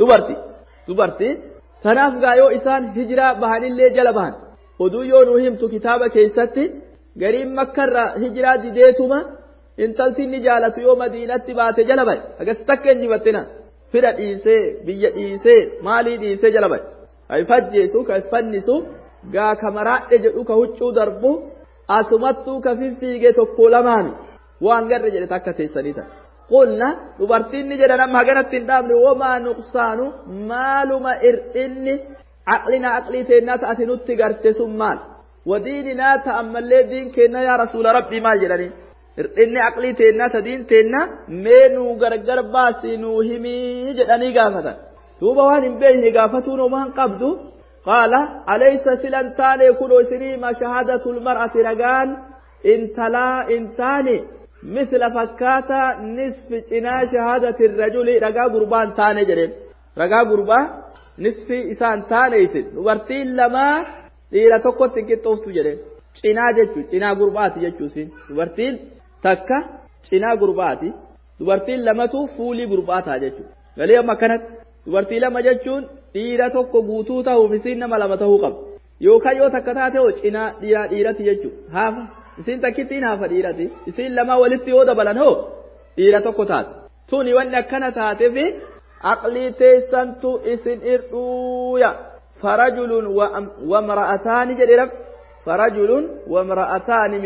dubarti kanaaf gaa yoo isaan hijiraa bahanillee jala bahan oduu yoo nu himtu kitaaba keessatti gariin makkarraa hijiraa dideetuma intaltiin ni jaalatu yoo madiinatti baate jala bahe agas takka injifattina fira dhiisee biyya dhiisee maalii dhiisee jala bahe ka ifajjeesu ka iffannisu gaa kamaraadhe jedhu ka huccuu darbu asumattuu ka fiffiigee tokko lamaami waan garre jedhe takka teessanii ta'a qulna dubartiin ni jedhan amma haganatti hin dhaabne wamaa nuqsaanu maaluma ir'inni aqlina aqlii teennaa ta'ati nutti garte sun maal wadiininaa ta'ammallee diin keenna yaa rasuula rabbii maal jedhanii ir'inni aqlii teennaa ta diin teenna mee nuu gargar baasii nuu himii jedhanii gaafatan duuba waan hin beekne gaafatuun homaan qabdu qaala alaysa silan taane kunoo isinii ma shahaadatul mar'ati ragaan intalaa intaani misla fakkaata nisfi cinaa shahaadati rajuli ragaa gurbaan taane jedheen ragaa gurbaa nisfi isaan taane isin dubartiin lamaa dhiira tokkotti hin qixxooftu jedheen cinaa jechuun cinaa gurbaati jechuusin dubartiin takka cinaa gurbaati dubartiin lamatu fuulii gurbaataa jechuudha galee amma akkanatti dubartii lama jechuun dhiira tokko guutuu ta'uuf isin nama lama ta'uu qaba yookaan yoo takka taate hoo cinaa dhiirati jechuudha haafa isin takkittiin haafa dhiirati isin lama walitti yoo dabalan hoo dhiira tokko taate tuni wanni akkana taateef aqlii teessantu isin irdhuuya farajulun wa mara'ataani jedhe rab farajulun wa mara'ataani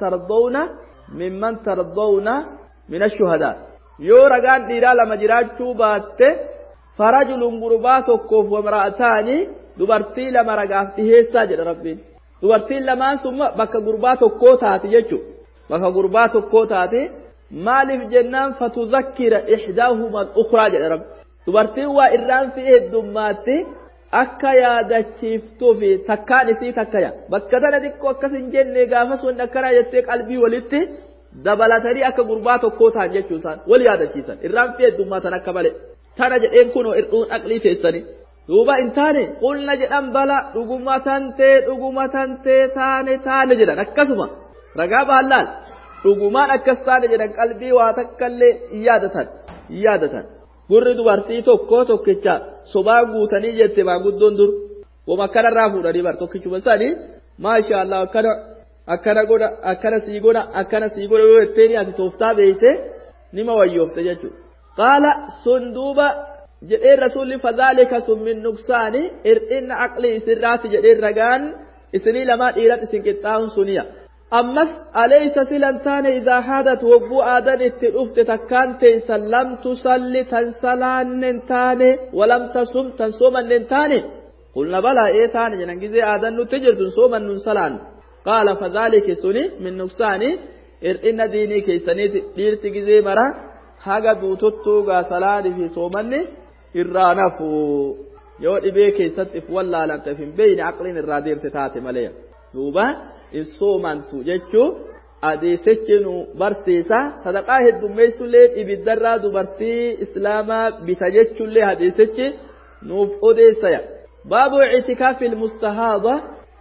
mimman tardawna min ashuhadaa yoo ragaan dhiiraa lama jiraachuu baatte farajulun gurbaa tokkoof wa mara'ataani dubartii lama ragaaf dhiheessaa jedha rabbiin dubartiin lamaan sun bakka gurbaa tokkoo taate jechuudha bakka gurbaa tokkoo taate maaliif jennaan fatuzakkira ihdaahuma al-ukhraa jedha rabbi dubartiin waa irraan fi heddummaatti akka yaadachiiftuuf takkaan isii takkaya bakka tana xiqqoo akkas hin jenne gaafas wanni akkanaa jettee qalbii walitti dabalatanii akka gurbaa tokkoo ta'an jechuu isaan wal yaadachiisan irraan fi heddummaatan akka malee tana jedheen kunoo irdhuun aqlii teessanii duuba in taane qulna jedhan bala dhuguma tantee taane jedhan akkasuma ragaa baallaal dhugumaan akkas taane jedhan qalbii waa takkallee yaadatan gurri dubartii tokkicha sobaa guutanii jette maanguddoon dur wama akkanarraa fuudhanii bar tokkichuma isaanii maasha Allah akkana godha akkana sii godha yoo jetteeni ati tooftaa beeyte nima wayyoofte jechuudha qaala sun duuba jedhee rasuulli fadhaalika sun min nuqsaani ir'inna aqlii isirraati jedhee ragaan isinii lamaa dhiirat isin qixxaa'uun suniya ammas alaysa silan taane idaa haadat wogguu aadan itti dhufte takkaan teeysan lam tusalli tan salaannen taane walam tasum tan soomannen taane qulna balaa taane jedhan gizee aadan nutti jirtun sooman nun salaan qaala fadhaaliki suni min nuqsaani ir'inna diinii keeysaniiti dhiirti gizee mara haga duututtuu gaa salaanii fi soomanni irraa nafu yoo dhibee keessatti if wallaalamteef hin beeyne aqliin irraa deemte taate malee duuba in soomantu jechuu adeessichi nu barsiisa sadaqaa heddummeessullee ibiddarraa dubartii islaamaa bita jechuullee adeessichi nuuf odeessaya baabu i'tikaafi ilmustahaada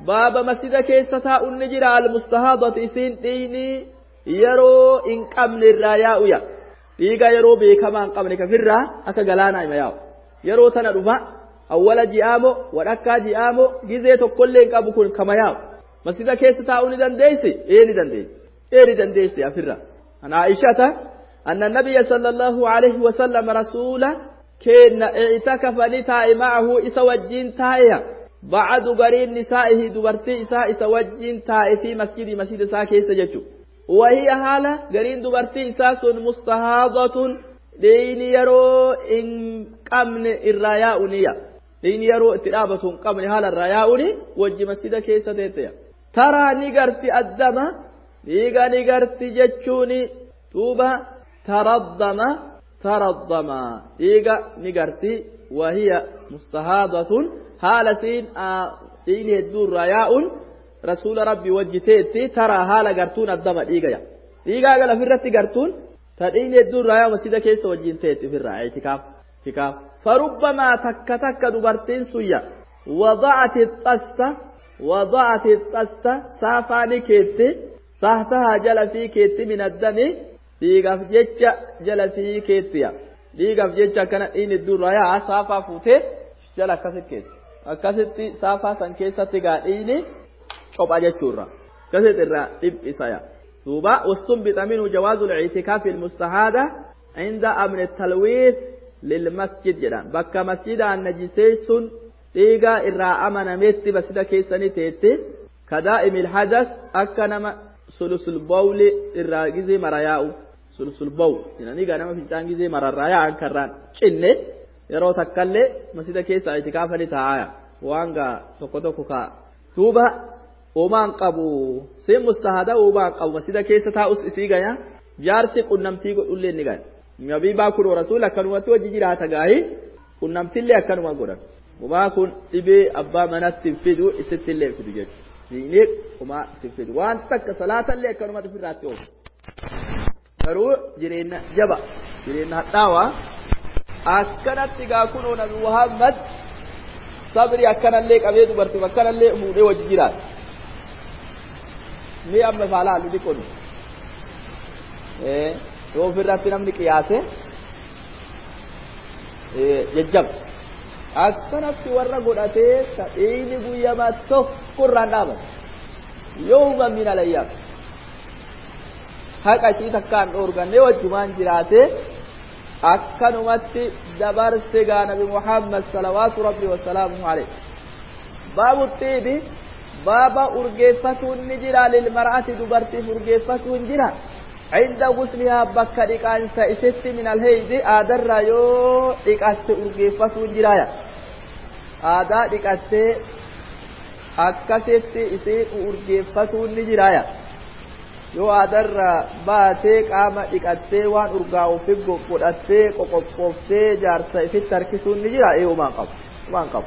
باب مسجد كيستا النجر المستهاضة إسين ديني يرو إن قمن الراياء يا إيغا يرو بيكمان قمن كفرة أكا غلانا يمياو يرو تندفع أول جيامو وركا جيامو جيزيتو كل إنقابو كل كمياو مسجد كيستا النجر ديسي إيه دنديسي يا فرة أنا عائشة أن النبي صلى الله عليه وسلم رسوله كان اعتكف نتاء معه إسوجين تايا بعد قرين نسائه دبرتي إسوجين تاء في مسجد ساكي سججو وهي حالة قرين دبرتي إساس مستهاضة دين يرو إن قمن الراياء نيا دين يرو اتلابة قمن حال الراياء ني وجه مسجد كيسة تيتيا ترى نقرتي الدم نقرتي ججوني توبة ترضم إيجا نقرتي وهي مستهاضة حالة إن الدور رياء رسول ربي وجتيتي ترى حالة قرتون الدم إيجا قال في الرت قرتون تدين الدور رياء مسجد كيس وجنتيتي في الرعي اعتكاف فربما تك دبرتين سويا وضعت الطست سافاني كيتي تحتها جل في كيتي من الدم dhiigaaf jecha jala fi keettiya dhiigaaf jecha kana inni duraya saafa fuute jala akkasitti saafa san keessatti gaadhiini qopha jechuurra akkasitti irraa dhibbisaya duuba wastunbita minhu jawaazu al-i'tikaafi al-mustahada inda amri at-talwiith lil-masjid jedhan bakka masjidaan najiseessun dhiiga irraa amanametti masjida keessanii teetti kadaa'im al-hadath akka nama sulusul bawli irraa gizee marayaa'u sulusul bawl inani ga nama fincaan gizee mararrayaa ankarraan cinne yeroo takkallee masjida keessa itikaafani taa'aya waan gaa tokko ka duuba uumaan qabu seen mustahada uumaan qabu masjida keessa taa'us isii gaya jaarsi qunnamtii godhullee ni gaya nabii baa kun rasuul akkanumatti wajji jiraata gaahi qunnamtillee akkanuma godhan uumaa kun dhibee abbaa manatti fidu isittillee fidu jechuudha diinee uumaa fidu waan takka salaatallee akkanumatti firraatti oofu garuu jireenya jaba jireenya hadhaawaa akkanatti gaa kunoo nabi Muhammad sabri akkanallee qabee dubartii akkanallee fuudhee wajji jiraata mi amma faalaa halluu dhiqoonu yoo ofirratti namni qiyaase jajjab akkanatti warra godhatee ta'ini guyyamaa tokko irraan dhaabata yawma min alayyaam haqa isii takkaan dhoorgannee wajjumaan jiraate akkanumatti dabarse gaa nabi Muhammad salawaatu rabbi wasalaamuhu alayhi baabu xiibi baaba urgeeffatuun ni jira lilmar'ati dubartiif urgeeffatuun jira عند غسلها بكا دقانسا إسست من الهيد آدر يو دقاست أرقفتون جرايا آدا دقاست أكست إسيق أرقفتون جرايا يو آدر باتي قام دقاست وان أرقاو فقو قدست قفت جارسا إسست تركسون جرايا إيو ما قب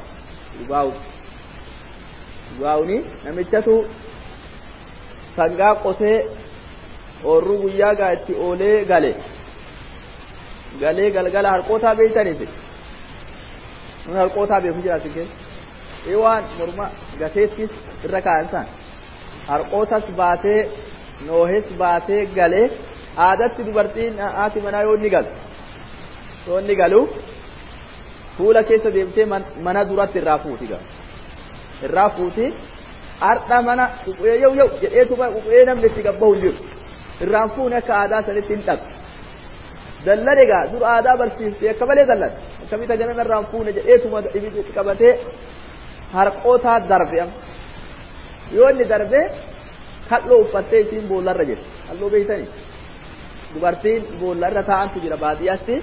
يقاوني نمجتو سنقا قوتي orru guyyaa gaa itti oolee galee galgala harqootaa beeytaniiti harqootaa beeku jiraati kee waan morma gateettis irra kaa'ansan harqootas baatee noohes baatee galee aadatti dubartiin haati manaa yoo inni galu fuula keessa deemtee mana duratti irraa fuuti ardha mana quqee yow jedheetuma quqee namni itti gabbahu hin jiru irraan fuune akka aadaa sanitti hin dhabu dallan egaa dur aadaa barsiifte akka malee dallan akkamitti ganama irraan fuune jedheetuma ibitti qabatee harqootaa darbe yoo inni darbe kalloo uffattee isiin boollarra jirti kalloo beeytanii dubartiin boollarra taa'antu jira baadiyyaatti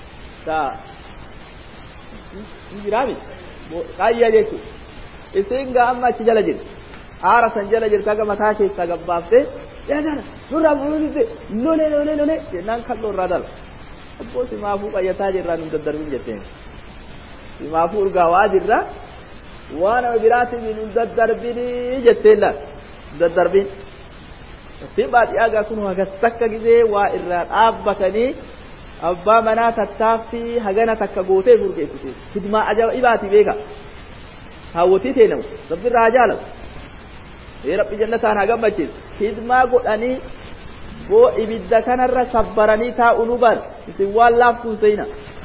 jiraami qaayyaa jechuudha isiin gaa amma achi jala jirti aara san jala jirti aga mataa keessaa gabbaaftee yaadara nurraa fuudhite lole jennaan kalloo irraa dala abboo simaafuu qayyataa jirraa nun daddarbin jetteen simaafuu urgaa waa jirra waa nama biraatiin nun daddarbinii jetteen laal daddarbin ittiin baadiyyaa kun hagas takka gizee waa irraa dhaabbatanii abbaa manaa tattaaffii hagana takka gootee furgeessite hidmaa ajaa'ibaati beeka hawwatii teenamu rabbirraa jaalamu rabbi jannataan haa gammachiisu hidmaa godhanii boo ibidda kanarra sabbaranii taa'uu nu bar isin waan laaftuu seena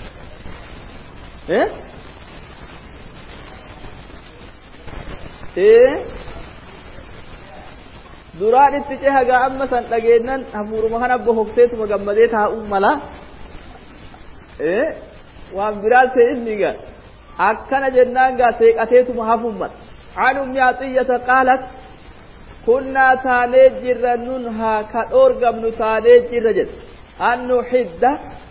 duraan itti cehagaa amma san dhageennan hafuuruma kana bohokseetuma gammadee taa'uu mala waan biraa ta'e inni gaa akkana jennaan gaa seeqateetuma hafumman عن أم عطية قالت كنا تانيجر ننها كأورغم نتانيجر جد أن نحد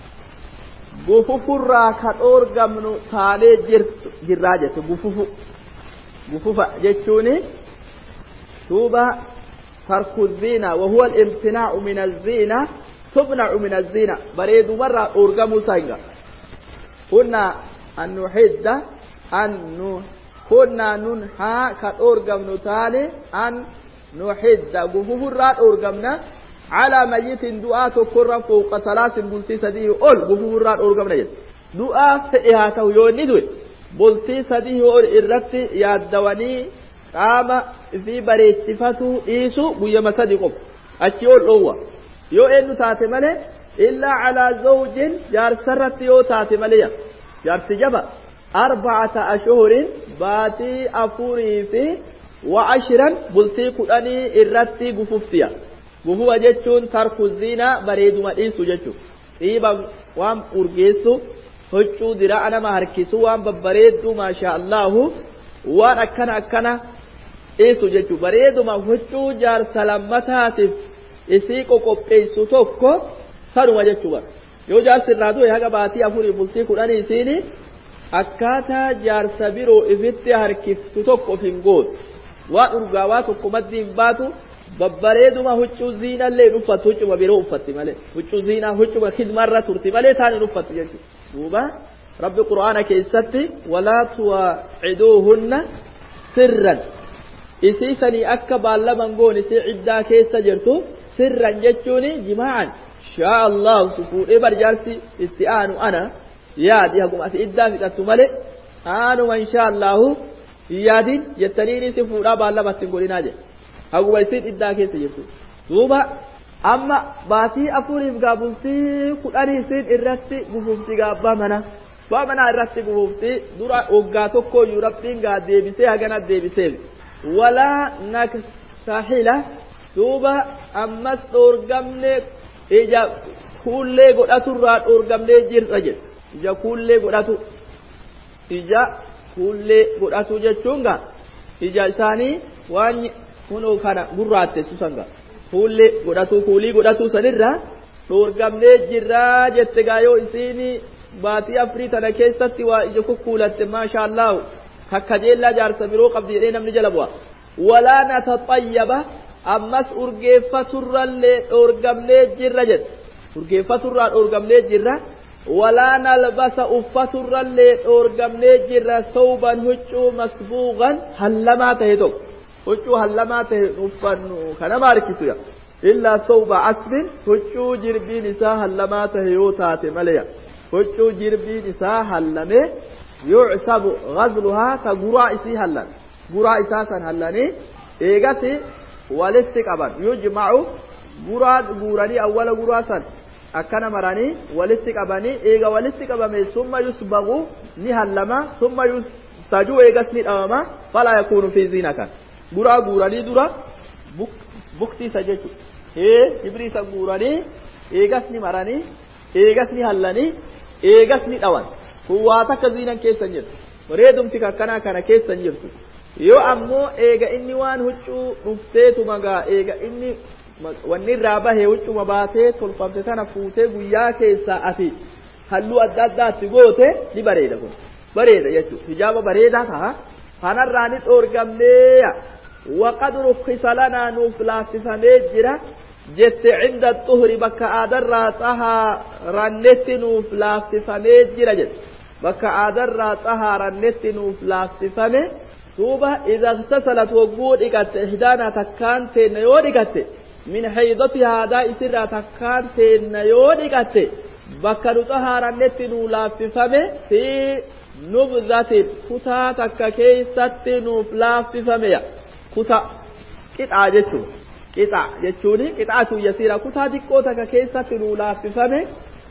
غففرا كأورغم نتانيجر جراجة غففا جتشوني توبة ترك الزينة وهو الامتناع من الزينة تمنع من الزينة بريد مرة أورغم سايغا كنا أن نحد كنا ننهى كأورغم نتاني أن نحد غففرات أورغمنا على ميت دعاء تكرر فوق ثلاث بلتي سديه أول غففرات أورغمنا جد دعاء فإهاته يوندوي بلتي سديه أول إرتي يادواني قام في بريتفته إيسو بيا مسدقب أتيول أوه يو إنو تاتي ملي إلا على زوج جار سرت يو تاتي ملي جار سجبا 4 أشهر باتي أفوري في وعشرا بلتي كداني إرتي غفوفتيا غفوة جتشون ترك الزينة بريدو مديسو جتشو إيبا وام أرغيسو هجو دراءنا ما هركسو وام ببريدو ما شاء الله وان أكنا إيسو جتشو بريدو ما هجو جار سلامتاتف إسيكو قبئيسو توكو سنو ما جتشو بار يو جار سرادو يهاga باتي أفوري بلتي كداني إسيني akkaataa jaarsa biroo ifitti harkiftu tokko fingoot waan urgaawaa tokko maddiin baatu babbareeduma huccuu ziinallee uffatu huccuma biroo uffatti malee huccuu ziinaa huccuma khidmarra turti malee taan uffatu jechuudha duuba rabbi qur'aana keessatti walaa tuwaaciduuhunna sirran isiisanii akka baallaman goon isii ciddaa keessa jirtu sirran jechuun jimaa'an shaa Allah fuudhee barjaarsi itti aanu ana yaadi haguma ati iddaa fidhattu malee aanuma inshaa Allahu yaadin jettaniin si fuudhaa baallamatti hin godhinaa jedhe haguma isin iddaa keessa jirtu duuba amma baatii afuriif gaabultii 10 isin irratti gufufti gaabbaa mana irratti gufufti dura waggaa tokko iyyuu rabbiin gaa deebisee hagana deebisee walaa naksahila duuba ammas dhoorgamne ija kuullee godhaturraa dhoorgamnee jirra jedhe ija kuullee godhatu jechuun gaa ija isaanii waan kunoo kana gurraattessu sanga kuulii godhatu sanirra dhoorgamnee jirraa jette gaa yoo isiin baatii afrii tana keessatti waa ija kukkuulatte maashaa Allah kakkajeellaa jaarsa biroo qabdi jedhee namni jala bu'a walaa nataxayyaba ammas urgeeffaturrallee dhoorgamnee jirra jette urgeeffaturraa dhoorgamnee jirra ولا نلبس أفتر اللي أورجمني جرا ثوبا هجو مسبوغا هلما تهدوك هجو هلما تهدوفن كان ماركسويا إلا ثوب عصب هجو جربي نساء هلما تهيوتات مليا هجو جربي نساء هلمي يعصب غزلها كقراء إسي هلن قراء إساسا هلني إيغتي ولستك أبان يجمع قراني أول قراسا akkana maranii walitti qabanii eega walitti qabame summa yusbagu ni hallama summa yusaju eegas ni dhawama fala yakunu fi zinakan guuranii dura bukti isa jechu ibrisa guuranii eegas ni maranii eegas ni hallanii eegas ni dhawan waa takka zinan keessan jirtu bareedumti akkana kana keessan jirtu yoo ammoo eega inni waan huccuu dhufteetu magaa eega inni wanni irraa bahee huccuma baatee tolfamte tana fuutee guyyaa keessaa ati halluu adda addaatti goote ni bareeda kun bareeda jechuudha hijaaba bareedaa ta'a kanarraa ni dhoorgamnee waqad rukhisa lanaa nuuf laaffifamee jira jette cinda xuhri bakka aadarraa xahaarannetti nuuf laaffifamee jira jette bakka aadarraa xahaarannetti nuuf laaffifame duuba idha ightasalat wagguu dhiqatte ihdaana takkaan teenna yoo dhiqatte من حيضتها دائس الراتكان تنيودك بكر طهارا نتنو لاففمه في نبذة كتا تككيست نوف لاففمه كتا qixaa jechuun qixaa jechuun qixaatu yasiira kutaa xiqqoo takka keessatti nuu laaffifame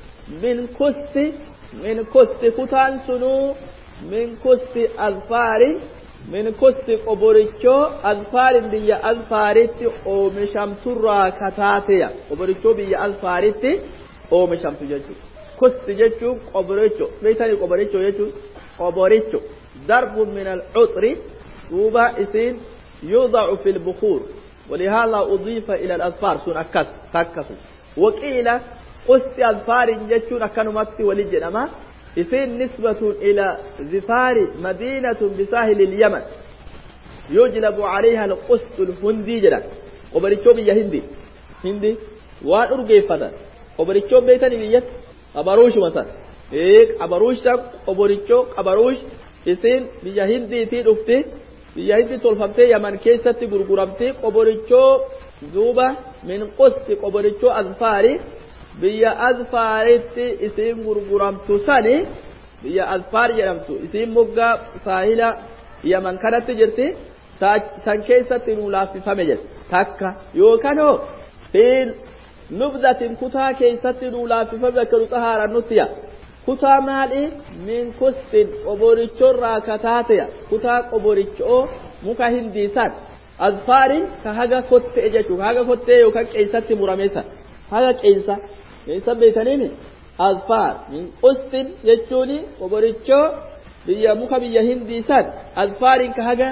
min kusti kutaan sunuu min kusti azfaarin min kusti qoborichoo azfaarin biyya azfaaritti oomishamturraa kataateya qoborichoo biyya azfaaritti oomishamtu jechuudha. kusti jechuun qoboricho beeytanii qoboricho jechuun qoboricho darbu min al-utri duuba isin yuuda'u fi al-bukhur ولهذا أضيف إلى الأظفار سون أكس تكسو وقيل قست أظفار جتشون أكنمت ولجنما إذن نسبة إلى ظفار مدينة بساحل اليمن يجلب عليها القست الهندي جدا وبريتشو بيا هندي وأرجع فدا وبريتشو بيتني بيت أبروش مثلا أبروش تك وبريتشو أبروش إذن بيا هندي تي biyya hindi tolfamtee yaman keessatti gurguramtee qoborichoo duuba min qusti qoborichoo azfaari biyya azfaaritti isiin gurguramtu sani biyya azfaar jedhamtu isiin moggaa saahila yaman kanatti jirti san keessatti nuu laaffifame jedhe takka yookanoo fiin nubdatin kutaa keessatti nuu laaffifame akka nu xahaarannutti kutaa maali min kustin qoborichorraa kataateya kutaa qoborichoo muka hindiisan azfaarin ka haga kottee jechuudha haga kottee yookaan qeensatti murameessa haga qeensa beekaniimi azfaar min kustin jechuun qoborichoo biyya muka biyya hindiisan azfaarin ka haga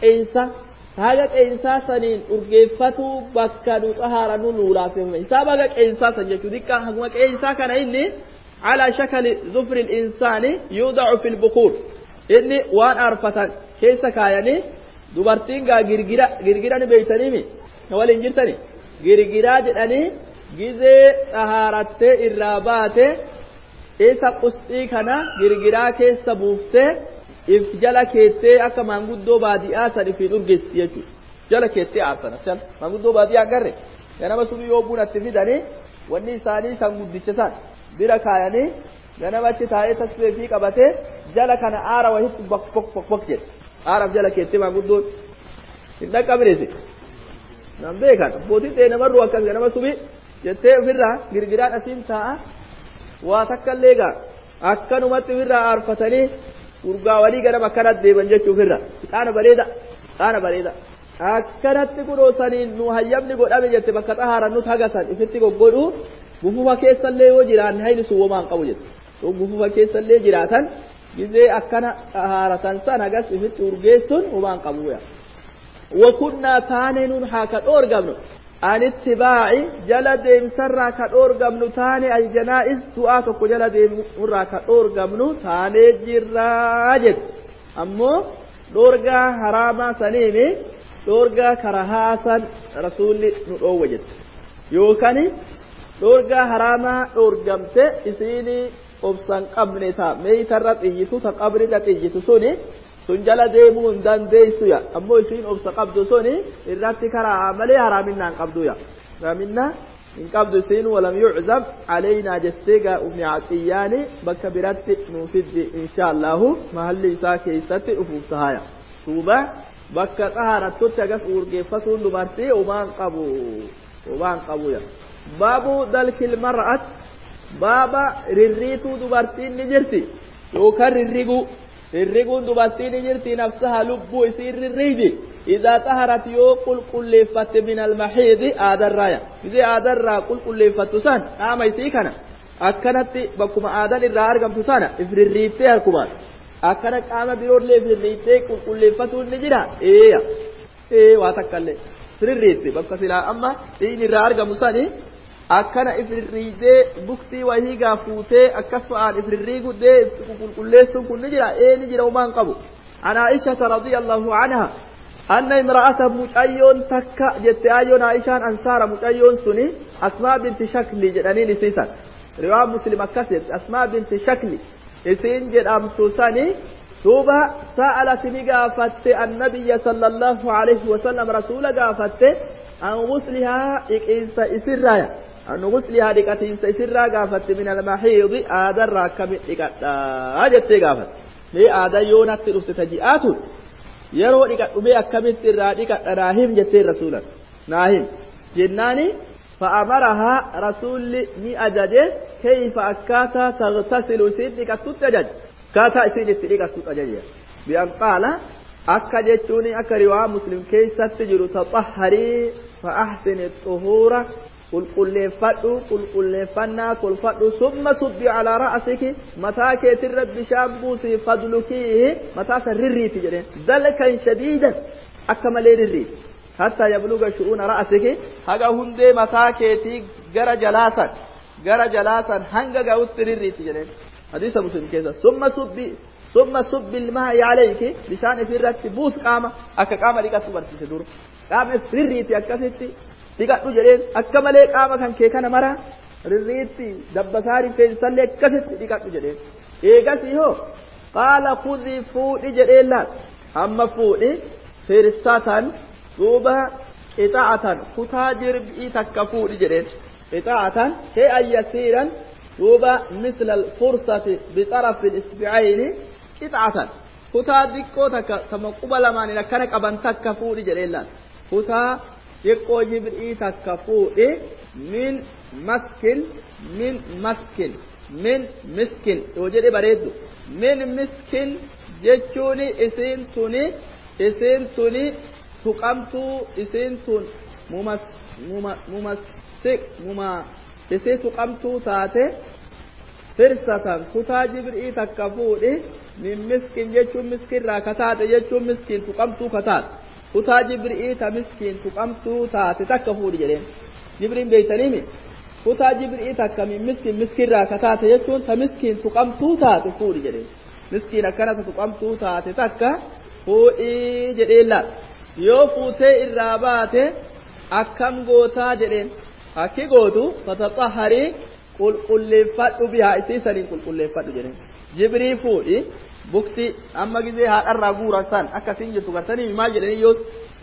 qeensaa saniin urgeeffatuu bakka nu xahaarannu nuu laaffifame isaaba haga qeensaa san jechuudha dikkaa haguma qeensaa kana inni على شكل ظفر الإنسان يوضع في البخور إني وان أرفتا كيسا كاياني دوبارتين غا غرغرة بيتانيمي نوال انجرتاني غرغرة جداني جزي طهارت الرابات إيسا قسطي كان غرغرة كيسا بوفت إفجالة كيتي أكا مانگود دو بادي آسان في نرگس يجو جالة كيتي آسان سيال مانگود دو بادي آگره يعني ما سوبي يوبون اتفيداني واني ساني سانگود ديچسان bira kaayanii ganamachi taa'ee tasbeefii qabatee jala kana aara wahitti bok jedhe aaraaf jala keettee maanguddoon hin dhaqqabneesi nan beekan abbootiin ta'e namarruu akkas ganama subii jettee ofirraa girgiraan asiin taa'a waa takka illee gaa akkanumatti ofirraa aarfatanii urgaawanii ganama akkanatti deeman jechuu ofirraa xaana bareeda akkanatti kunoosaniin nu hayyamni godhame jette bakka xahaarannutti hagasan ifitti goggodhu gufufa keessallee yoo jiraanne hayni sun womaan qabu jette gufufa keessallee jiraatan gizee akkana xahaaratan san hagas ifitti urgeessun womaan qabu yaa wakunnaa taane nun haa ka dhoorgamnu an ittibaa'i jala deemsarraa ka dhoorgamnu taane aljanaa'iz du'aa tokko jala deemurraa ka dhoorgamnu taanee jirraa jette ammoo dhoorgaa haraamaa saniimi dhoorgaa karahaasan rasuulli nu dhoowwe jette yookaan dhoorgaa haraamaa dhoorgamte isiini obsan qabne taa meeytarra xiyyitu ta qabrira xiyyitu suni sun jala deemuu hin dandeessuya ammoo isiin obsa qabdu suni irratti karaa malee haraaminaa hin qabduya haraaminaa hin qabdu isiin walam yuczab calaynaa jetteegaa ummi caqiyyaani bakka biratti nuufiddi inshaallahu mahalli isaa keessatti dhufuuf tahaya duuba bakka xahaarattutti agas urgeeffatuun dubartii umaan qabuya baabu dalkil mar'at baaba rirriituu dubartiin ni jirti yookaan rirriguun dubartiin ni jirti nafsaha lubbuu isiin rirriidi idaa xaharat yoo qulqulleeffatte min almahiidi aadarraaya isee aadarraa qulqulleeffattu san qaama isii kana akkanatti bakkuma aadan irraa argamtu sana if rirriittee harkumaan akkana qaama biroollee if rirriittee qulqulleeffatuun ni jira waa takkallee rirriitti bakka silaa amma dhiin irraa argamu sani akkana ifrirriidee buktii wahii gaafuutee akkas fa'aan ifrirriigudee qulqulleessuun kun ni jira umaan qabu an aishata radiyallahu anha anna imra'ata mucayyoon takka jette ayyoon aishaan ansaara mucayyoon suni asmaa binti shakli jedhaniin isiisan riwaa muslim akkas jette asmaa binti shakli isiin jedhamtu sani duuba sa'alat ni gaafatte annabiyya sallallahu alayhi wasallam rasuula gaafatte an ghuslihaa iqiinsa isirraaya an ghuslihaa dhiqatiinsa isirraa gaafatte min almahiidi aadarraa akkami dhiqadhaa jettee gaafatte mee aadaa yoo natti dhufte taji'aatu yeroo dhiqadhume akkamitti irraa dhiqadha naahim jettee rasuulan naahim jennaani فأمرها رسول ني أجاجه كيف أكاتا تغتسل سيدك السجاج كاتا سيدك السجاج بأن قال أكا جتوني أكا رواه مسلم كيف تجر تطهري فأحسن الطهور قل فنا قل فدو ثم صبي على رأسك متى كيتر رب شامبوسي فضلكيه متى سرري تجرين ذلك شديدا أكمل الري حتى يبلغ شؤون رأسك هذا هندي متى كيتي جرى جلاسا هنگا قوت ترري تجرين حديث مسلم كيسا ثم صب الماء عليك لشان في الرت بوس قامة أكا قامة لك سبرتي تدور قامة فرري تأكفتي dhiqadhu jedheen akka malee qaama kan kee kana mara rirriitti dabbasaari feesisallee akkasitti dhiqadhu jedheen eegasii hoo qaala khudhi fuudhi jedheen laal amma fuudhi firsatan duuba qixaatan kutaa jirbii takka fuudhi jedheen qixaatan shay'an yasiiran duuba misla alfursati bixarafi isbicayni qixaatan kutaa diqqoo takka tama quba lamaaniin akkana qaban takka fuudhi jedheen laal kutaa diqqoo jibrii takka fuudhe min miskin yoo jedhe bareeddu min miskin jechuun isiin tuni tuqamtuu isiin tun isii tuqamtuu taate firsatan kutaa jibrii takka fuudhe min miskin jechuun miskirraa kataate jechuun miskin tuqamtuu kataate kutaa jibrii ta miskiin tuqamtuu taate takka fuudhi jedheen jibriin beeytaniimi kutaa jibrii takka min miskirraa kataate jechuun ta miskiin tuqamtuu taate fuudhi jedheen miskiin akkanata tuqamtuu taate takka fuudhii jedheen laal yoo fuutee irraa baate akkam gootaa jedheen akki gootu fataxaharii qulqulleeffadhu bihaa isiisaniin qulqulleeffadhu jedheen jibrii fuudhi bukti amma gizee haadharraa guuran san akkasiin jirtu gartanii maal jedhanii yoos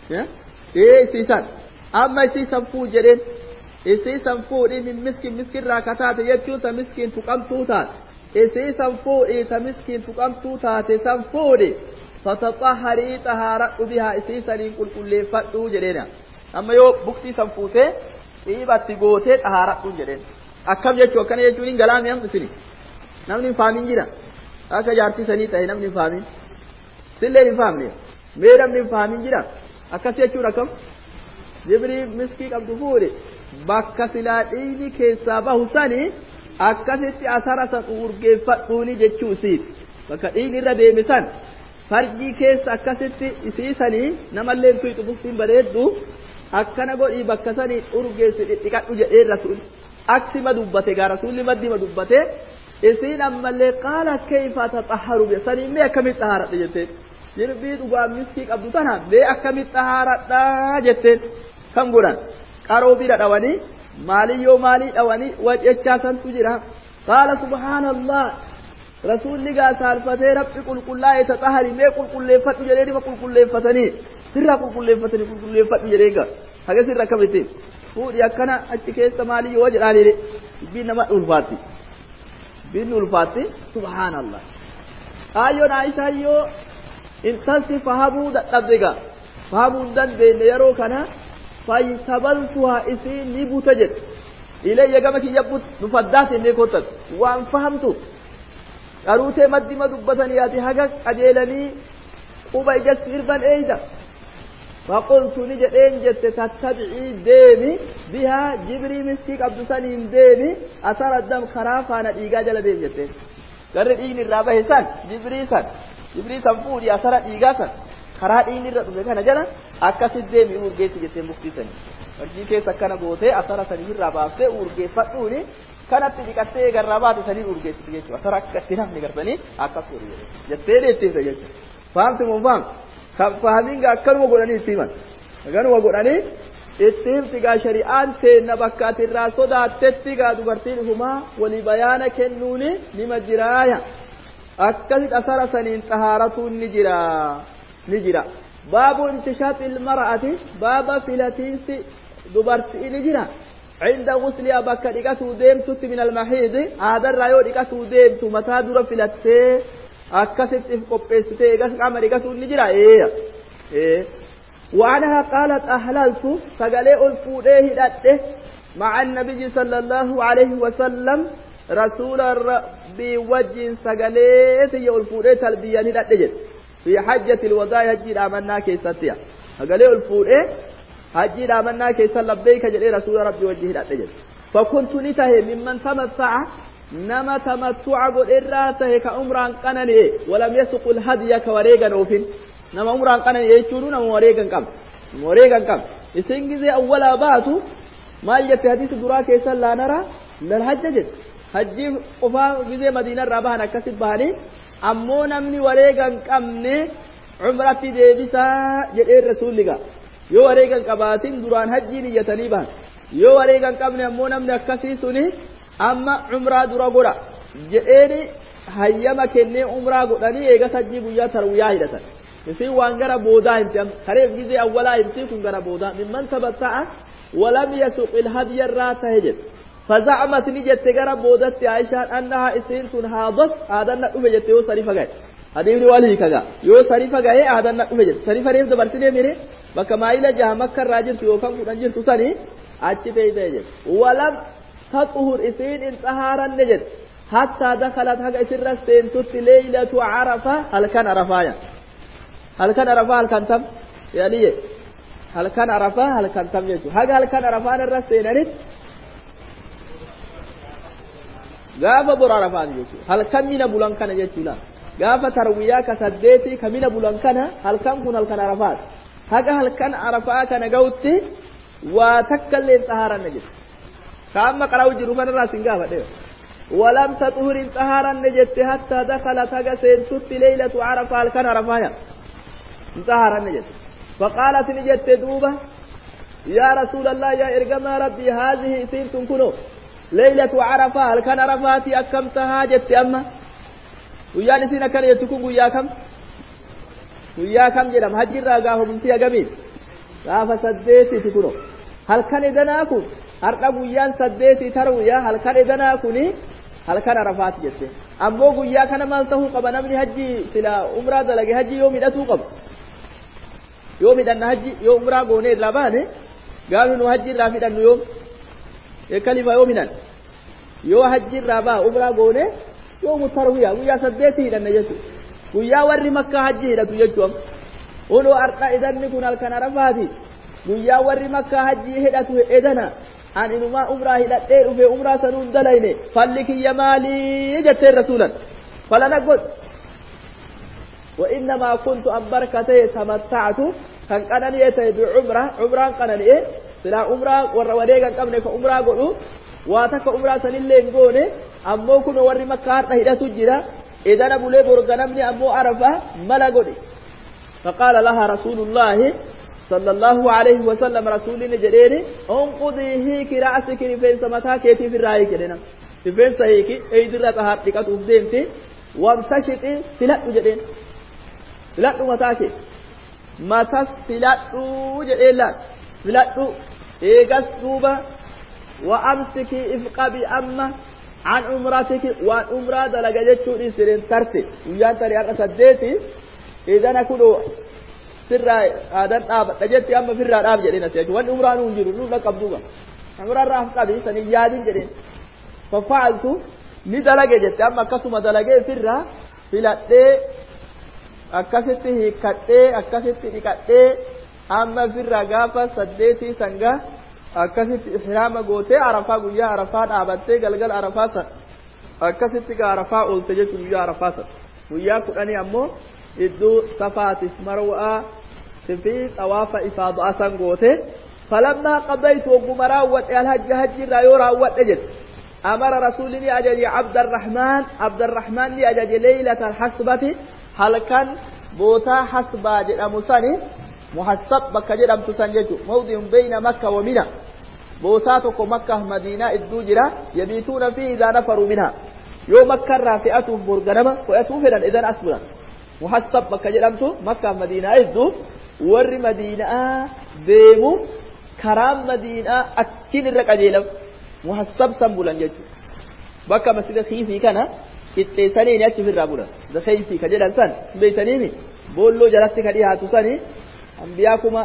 isiisan amma isiisan fuu jedheen isiisan fuudhi min miskirraa kataate jechuun ta miskiin tuqamtuu taate isiisan fuudhi ta miskiin tuqamtuu taate san fuudhi fataxaharii xahaaradhu bihaa isiisaniin qulqulleeffadhu jedheena amma yoo buktii san fuutee dhiibatti gootee xahaaradhu jedheen akkam jechuu akkana jechuun hin galaami hamtu isini namni hin faamin jira akka jaartii sanii ta'e namni hin faamin sillee hin faamne mee namni hin faamin jira akkas jechuun akkam jibrii miskii qabdu fuudhe bakka silaa dhiigni keessaa bahu sani akkasitti asara san urgeeffadhuuni jechuu isiiti bakka dhiigni irra deeme san farjii keessa akkasitti isiisanii namallee tuyxu buktiin bareeddu akkana godhii bakka sanii urgeessi dhiqadhu jedhee rasuul aksima dubbate gaa rasuulli maddima dubbate isiin ammallee qaala kayfa tatahharu bi sanii mee akkamitti xahaaradha jetteen jirbii dhugaa miskii qabdu tana mee akkamitti xahaaradha jetteen kan godhan qaroo bira dhawanii maaliyyoo maalii dhawanii wajjechaa santu jira qaala subhaanallah rasuulli gaa saalfatee rabbi qulqullaa'e tatahari mee qulqulleeffadhu jedhee dhima qulqulleeffatanii sirraa qulqulleeffadhu jedhee gaa haga sirra akkamitti fuudhi akkana achi keessa maaliyyoo jedhaanii dubbiin nama ulfaatti subhaanallah ayyoon Aishaa yoo intalti fahamuu dadhabde fahamuu dandeenye yeroo kana faytabaltuhaa isiin ni buta jedhe ilayya gama kiyya but nufaddaate mee kottat waan fahamtu qaruutee maddima dubbatanii ati haga qajeelanii quba ija sirban eeyda فقلت نجدين جت تتبعي ديمي بها جبري مسكيك عبد سنين ديمي أثر الدم خرافة نتيجة جل ديم جتين قرر إيني الرابع سن جبري سنفوري أثر إيجا سن خرا إيني الرابع كان جنا أكاسد ديمي ورجيت جتين مكتي سن ورجي كيس كنا بوته أثر سنين الرابع سه ورجي فتوني كانت تجيكتة جرابات سنين ورجيت جت أثر كتيرهم نقدرني أكاسوري جتين جت فهمتم فهم فهمين أكنوا قراني سيمان أكنوا قراني اتهم تجا شريعان سينا بكات الراسو دا تتجا دبرتين هما ولبيان كنوني لما جرايا أكثر أثر سنين طهارة نجرا باب انتشاط المرأة باب فلاتين دبرتين نجرا عند غسل أبكى ديكاتو ديمتو من المحيض هذا الرأيو ديكاتو ديمتو متى در فلاتين akkasitti qopheessitee eegas qaama dhiqatuun ni jira وعنها قالت أحللت سقلي الفوديه دته مع النبي صلى الله عليه وسلم رسول ربي وجه سقلي في الفوديه تلبية دته في حجة الوداع هجي آمنا كيستيا سقلي الفوديه هجي آمنا كيس لبيك جري رسول ربي وجه دته فكنت نتهي ممن تمتع نما تمتع بالإراته كأمران قنني ولم يسق الهدي كوريغا نوفين نما أمران قنني يشورون نما وريغا كم إسنجزي أولا باتو ما يجي حديث دراك يسال لا نرى للحجج حجي قفا جزي مدينة رابها كسب بهاني أمو نمني وريغا كمني عمرتي ديبسا جئ الرسول لغا يو وريغا كباتين دران حجي نيتني بهان يو وريغا كمني أمو نمني كسي سني أما عمرة درا قرأ جئني هيما كني عمرة قرأني إيغا سجي بويا ترويا هيدتا يسي وانغرا بودا انتم خريف جزي أولا انتي كنغرا بودا ممن تبتع ولم يسوق الهدي الرات هجد فزعمت نجت تغرا بودت عائشة أنها إسين تنهاضت هذا النقوم جت يو صريفة غاية هذه يوالي كذا يو صريفة غاية هذا النقوم جت صريفة ريف دبرتني ميري بكما إلى جهة مكة راجل تيوكم كنجل تساني أتي بيجد ولم تطهر إسين انتهارا نجد حتى دخلت هكا إسر رسين تت ليلة عرفة هل كان عرفايا هل كان عرفة هل كان تم يعني هل كان عرفة هل كان تم يجو هل كان عرفة الرسين نت غافة بر عرفة يجو هل كان من بلان كان يجو لا غافة ترويا كسدتي كمين بلان كان هل كان عرفة هل كان عرفة كان جوتي وتكل انتهارا نجد كما قرأوا جروفان الراسين غافة ولم تطهر انتهارا نجد حتى دخلت هكا سينتت ليلة عرفة هل كان عرفة انتهارا نجد فقالت نجد دوبة يا رسول الله يا إرقم ربي هذه سين تنكنو ليلة عرفة هل كان عرفاتي أكمتها جدت أما ويا نسينا كان يتكون وياكم جرم هجر راقاه من سيا قميل غافة سديتي تكونو هل كان إذناكم أرقب ويان سديتي ترويا هل كان إذناكني هل كان عرفات جدت أمو ويا كان مالته قبنا من هجي سلا أمرا دلقي هجي يوم إدتو قبل يوم إذا نهجي يوم أمرا قوني لاباني قالوا نهجي رافد أنه يوم كلمة يومنا يو هجي رابا أمرا قوني يوم التروية ويا سديتي لأن يسو ويا وري مكة هجي لأتو يجوم ولو أرقى إذن نكون الكن رفاتي ويا وري مكة هجي لأتو إذنا أن إنما أمرا هدتير في أمرا سنون دلين فلك يمالي جت رسولا فلا نقول وإنما كنت أمبركتي تمتعت كان قناني يتي بعمرة قناني سلا عمرة وروديغا قبنك عمرة قلو واتك عمرة سنلين قوني أمو كن وري مكة هدا سجدا إذا نبولي برغنمني أمو عرفة ملا قولي فقال لها رسول الله صلى الله عليه وسلم رسولي جريري انقضي هيك رأسك نفين سمتها كيتي في الرأي كدنا نفين سهيكي ايدر تهاتك تفدينتي وامتشتي سلات جرين سلات متاكي متاس سلات جرين سلات ايقاس دوبا وامسكي افقبي أما عن عمراتك وان عمرة دلقا جتشوري سرين ترتي ويان تري أرقى سديتي إذا نكونوا سر آدان آب تجدت أما في الراد آب جدين سيأتي وان عمرة ننجر نولا قبضوها عمرة راح قبي سنيادين جدين ففعلت ندلقا جت أما كسما دلقا في الراد في لاتي أكاسيتي هكاتي أكاسيتي هكاتي أما في الرقافة سديتي سنغا akkasitti ihraama gootee arafaa guyyaa arafaa dhaabattee galgal arafaa san akkasitti arafaa oolte jechuun guyyaa arafaa san guyyaa kudhanii ammoo iddoo safaatiif marwaa fi xawaafa ifaadaa san gootee falammaa qadaytu wagguma raawwadhe alhajja hajji irraa yoo raawwadhe jedhe amara rasuulli ajaje abdarrahmaan ni ajaje leylata alhasbati halkan bootaa hasbaa jedhamu sani muhassab bakka jedhamtu san jechuun mawdi'un bayna makka wa mina bootaa tokko makka madiinaa idduu jira yabiituuna fi idaa nafaru minha yoo makka irraa fe'atuuf borganama fe'atuu fedhan idan as bulan muhassab bakka jedhamtu makka madiinaa idduu warri madiinaa deemu karaan madiinaa achiin irra qajeelam muhassab san bulan jechuudha bakka masjida khiifii kana qixxeessanii achi ofirraa bulan da khiifii ka jedhan san beeytaniimi boolloo jalatti ka dhiyaatu sani أنبياء كما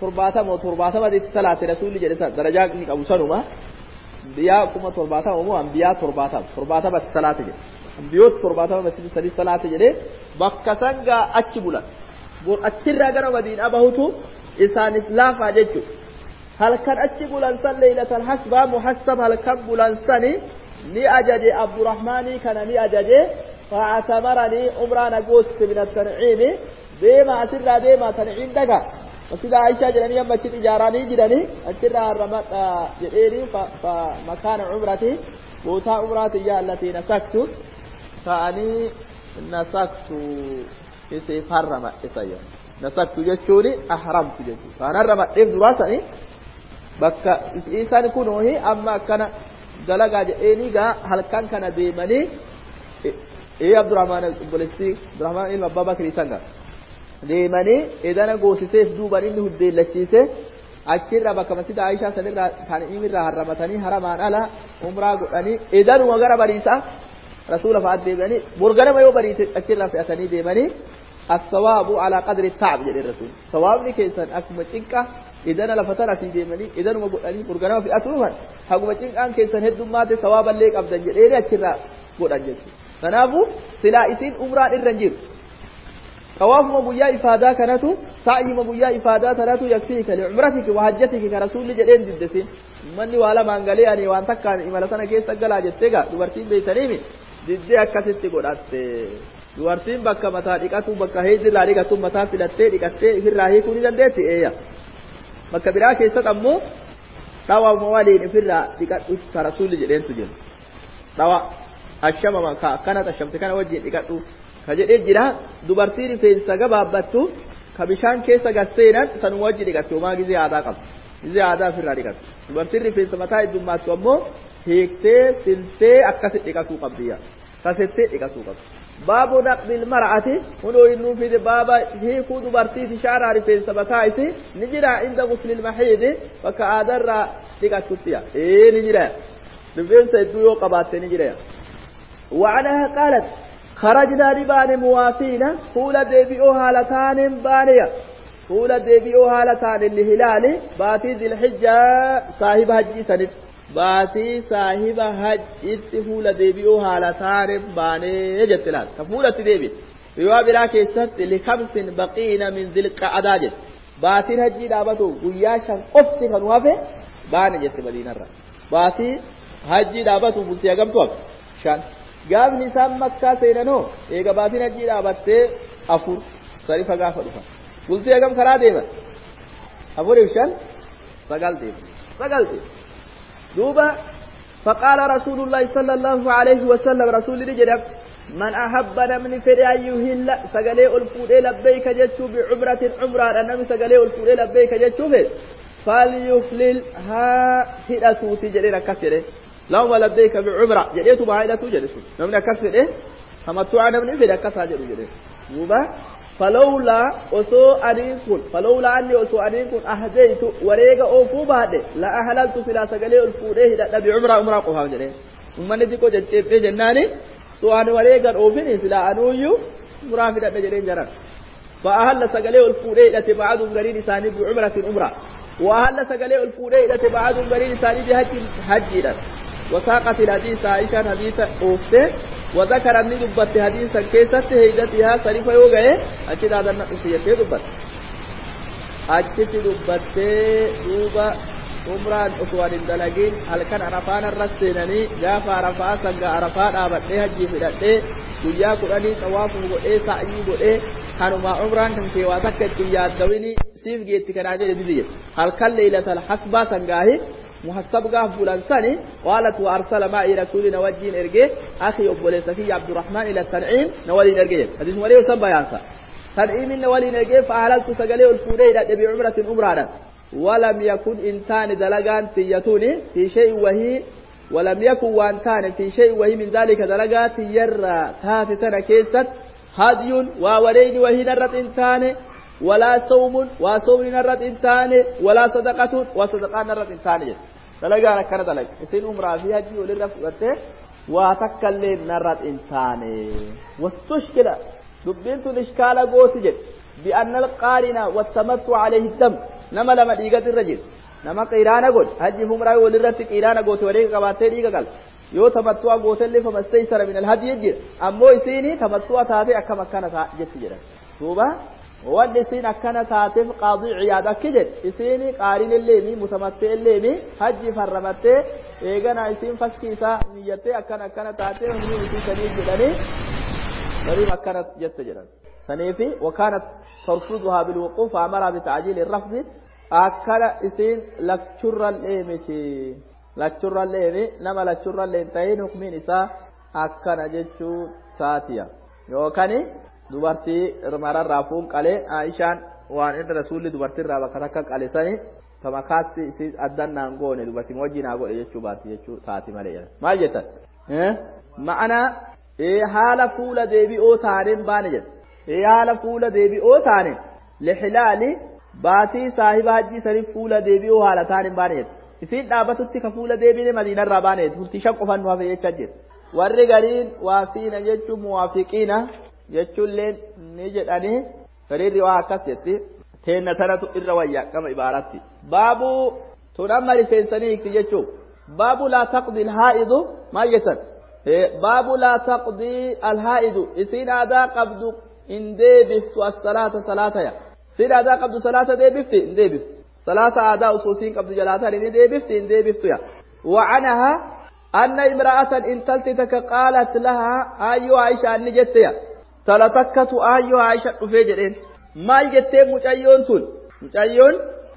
ترباتما دي صلاة رسول جلسة درجات أبو سنما أنبياء كما ترباتما أنبياء ترباتما صلاة جل أنبياء ترباتما مسجد سدي صلاة جل بكسنغا أتشبولا بور أتشرا غنا مدينة أبهوتو إسان إسلافا جيتو هل كان أتشبولا سن ليلة الحسبة محسب هل كان بولا سني ni ajaje Abdurrahmani kana ni ajaje fa'atamarani umrana gost min at-tan'im bema asirra bema tan'im daga wasila Aisha jedani amma ci tijarani jidani asirra ramata jedeni fa makana umrati bota umrati ya allati nasaktu fa'ani nasaktu isi farrama isayya nasaktu jechuni ahramtu jechu kana ramate durasani bakka isan kunohi amma kana dalaga jedheni ga halkan kana deemani Abdurrahman ilma Abbaa Bakrii sanga deemani edana goosiseef duuban inni huddeellachiise achirra bakka masjida Aishaa sanirra kan imirra harramatanii haramaan ala umraa godhanii edanuma gara bariisa rasuula fa'aat deemani borganama yoo bariise achirra fe'atanii deemani as-sawaabu ala qadri at-ta'ab jedhe rasuul sawaabni keessan akkuma cinqa إذا لفترة في ديمني إذا ما قلني برجعنا في أتوه هقوم أجين أن كيسن هدوم ما تسواب الليك أبدا جريرة كذا قد أجين فنافو سلائسين أمران الرنجير طواف مبويا إفادة كنتو سعي مبويا إفادة تنتو يكفيك لعمرتك وحجتك كرسول جرين جدسين مني ولا مانغالي أني وانتك كان إمالتنا كيس تقل أجتك دوارتين بيتنيمي جدي أكاسيت قدرت دوارتين بكا متا ديكاتو بكا هيدر لا ديكاتو متا فلتة ديكاتة في الراهي كوني جندتي إيه bakka biraa keessatti ammoo dhawaa mawaliin ofirraa dhiqadhu ka rasuulli jedheentu jiru dhawaa ashamama ka akkanat ashamte kana wajjin dhiqadhu ka jedhee jira dubartii rifeensa gabaabbattu ka bishaan keessa gasseenan sanuma wajji dhiqattu homaa gizee aadaa qabdu gizee aadaa ofirraa dhiqattu dubartiin rifeensa mataa heddummaattu ammoo hiiktee siltee akkasitti dhiqatuu qabdiyya kasettee dhiqatuu qabdi باب نقض المرأة ونو إنه في باب هيكو دبرتي في شعر عارفين سبتايسي نجرى عند غسل المحيض فكأدر لقد تطيع نجرى نبين سيدو يوقبات نجرى وعنها قالت خرجنا لبان موافين قول ديبئو هالتان بانية قول ديبئو هالتان لهلال باتي ذي الحجة صاحب هجي سند باتي صاحب حج اتفول ديبيو حالتان باني جتلال كفولة ديبي يوا بلا كيست لخمس بقين من ذي القعدة باتي حج دابتو قياشا قفت فنوافي باني جت مدينة را باتي حج دابتو بلتي اقمتو شان قاب نسان مكة سينانو ايقا باتي حج دابت افور صريفة قافة دفا بلتي اقم خرا ديبا افور يوشان سقال ديبا دوبا فقال رسول الله صلى الله عليه وسلم رسول الله من أحب من فري يهل سقلي الفود لبيك جدت بعمرة عمرة أنم سقلي الفود لبيك جدت فليفلل ها هدسو تجري كسره لو لبيك بعمرة جدت بعيدة جلس نمنا كسره هم توعنا من فري كساجر جلس دوبا فلولا أني أسو أنيكون أهديت وريق أوفو بعد لا أهللت سلا سقلي الفوده دا بعمرة قفا جلي ومن ديكو جنتي جناني سو أن وريق أوفيني سلا أنويو مرافدة جلين جران فأهل سقلي الفوده دا تبعد غرين ثاني بعمرة وأهل سقلي الفوده دا تبعد غرين ثاني بحج وساقت الحديث عائشة حديث أوفته وذكر أن دبت حديثا كيست هيدتها صريفة يوغي أكيد هذا النقصية دبت أكيد دبت دوبا عمران أسوان الدلقين هل كان عرفان الرسيناني جاف عرفان سنغ عرفان آبت هجي في دقه كيا قراني توافه قئي سعيي قئي كانوا ما عمران كان كيواتك كيا دويني سيف جيت كان عجل بذيه هل كان ليلة الحسبة سنغاهي محسب قاف بولانساني قالت وأرسل معي رسول نوجين إرقيه أخي أبولي سفي عبد الرحمن إلى التنعيم نولي إرقيه هذه وليه سبا يانسا تنعيم نولي إرقيه فأهللت سقليه الفوري إلى بعمرة أمرانا ولم يكن إنتان دلقان تيتوني في شيء وهي ولم يكن وانتان في شيء وهي من ذلك دلقات يرى تافتنا كيست هدي وورين وهي نرت إنتان ولا صوم وصوم نرت إنتان ولا صدقة وصدقة نرت إنتان دلقانا كان دلق إسين أمرا فيها جي وللرفقته وتكلم نرت إنتان واستشكل دبنت الإشكال قوت جد بأن القارن والتمتع عليه الدم نما لما ديغت الرجل نما قيرانا قول هجي همرا ولرت قيرانا قوت وريق قباتي ديغا قال يو تمتع قوت اللي فمستيسر من الهدي يجير أمو يسيني تمتع تاتي أكا مكانا جت جرا توبا وان سين أكنا تاتف قاضي عيادة كجد سيني قارن الليمي متمتع الليمي هجي فرمته إيغانا سين فسكيسا نيته أكنا تاتف وني وسي سنيج جدني بري مكانت جت جرا سنيفي وكانت ترفضها بالوقوف فأمرها بتعجيل الرفض أكل سين لكشر الليمتي لكشر الليمي نما لكشر الليمتين حكمين إسا أكنا جتشو ساتيا يوكاني dubartii irmara raafuun qalee Aishaan waan irra rasuulli dubartii irraa bakka takka qaleessanii tamakaatti si addannaan goone dubartii wajjin haa godhe jechuu baatti jechuu taati malee jedha maal jettan ma'ana haala fuula deebi'oo taaneen baane jedha haala fuula deebi'oo taaneen lihilaali baatii saahiba hajjii saniif fuula deebi'oo haala taaneen baane jedha isiin dhaabatutti ka fuula deebiine madiinarraa baane jedha furtii shan qofan nu hafe jechaa jira warri gariin waafiina jechuun muwaafiqiina jechuulleen ni jedhanii gariirri waa akkas jetti teenna sanatu irra wayya kama ibaaraatti baabu tunamma rifeensanii ikti jechuun baabu laa taqdi alhaa'idu maal jettan baabu laa taqdi alhaa'idu isiin aadaa qabdu in deebiftu as-salaata salaataya isiin aadaa qabdu salaata deebifti in deebiftu salaata aadaa usuusiin qabdu jalaataan in deebifti in deebiftu ya وعنها أن امرأة إن تلتك قالت لها أيها عائشة أني جتيا تلتكت أيها عائشة فجرين ما جتي مجيون تون مجيون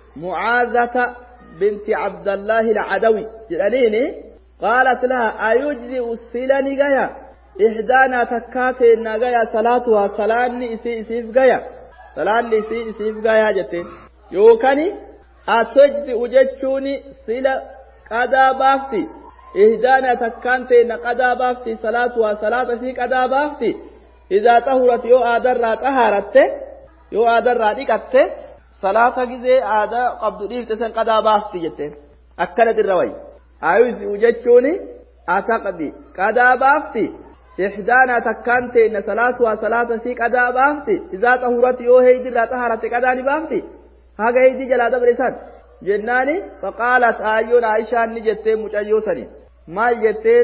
معاذة بنت عبد الله العدوي جلانيني قالت لها أيجزئ السلاني غيا إحدانا تكاتي نغيا صلاتها صلاني إسيف غيا صلاني إسيف غيا جتين يوكاني أتجزئ جتشوني سلا قدا بافتي إهدانا تكانتي نقدا بافتي صلاتها صلاة في قدا بافتي إذا طهرت يو آدر طهارت يو آدر ديكت صلاة جزء آدا قبض ديف تسن قدا بافتي جت أكلت الروي عايز وجدتوني أعتقدي قدا بافتي إحدانا تكانتي إن صلاتها صلاة في قدا بافتي إذا طهرت يو هيدر طهارت قدا بافتي هذا هيدي جلادة بريسان جناني فقالت آيون عائشة نجتين مجيوسني ما جتين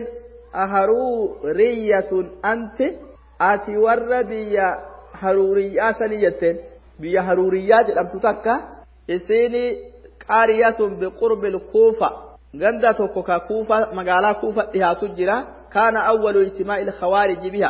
أهرورية أنت أتي ور بيا هرورية سني جتين بيا هرورية جلم تتكا إسيني قارية بقرب الكوفة غندا توكوكا كوفة مقالا كوفة إها تجرى كان أول اجتماع الخوارج بها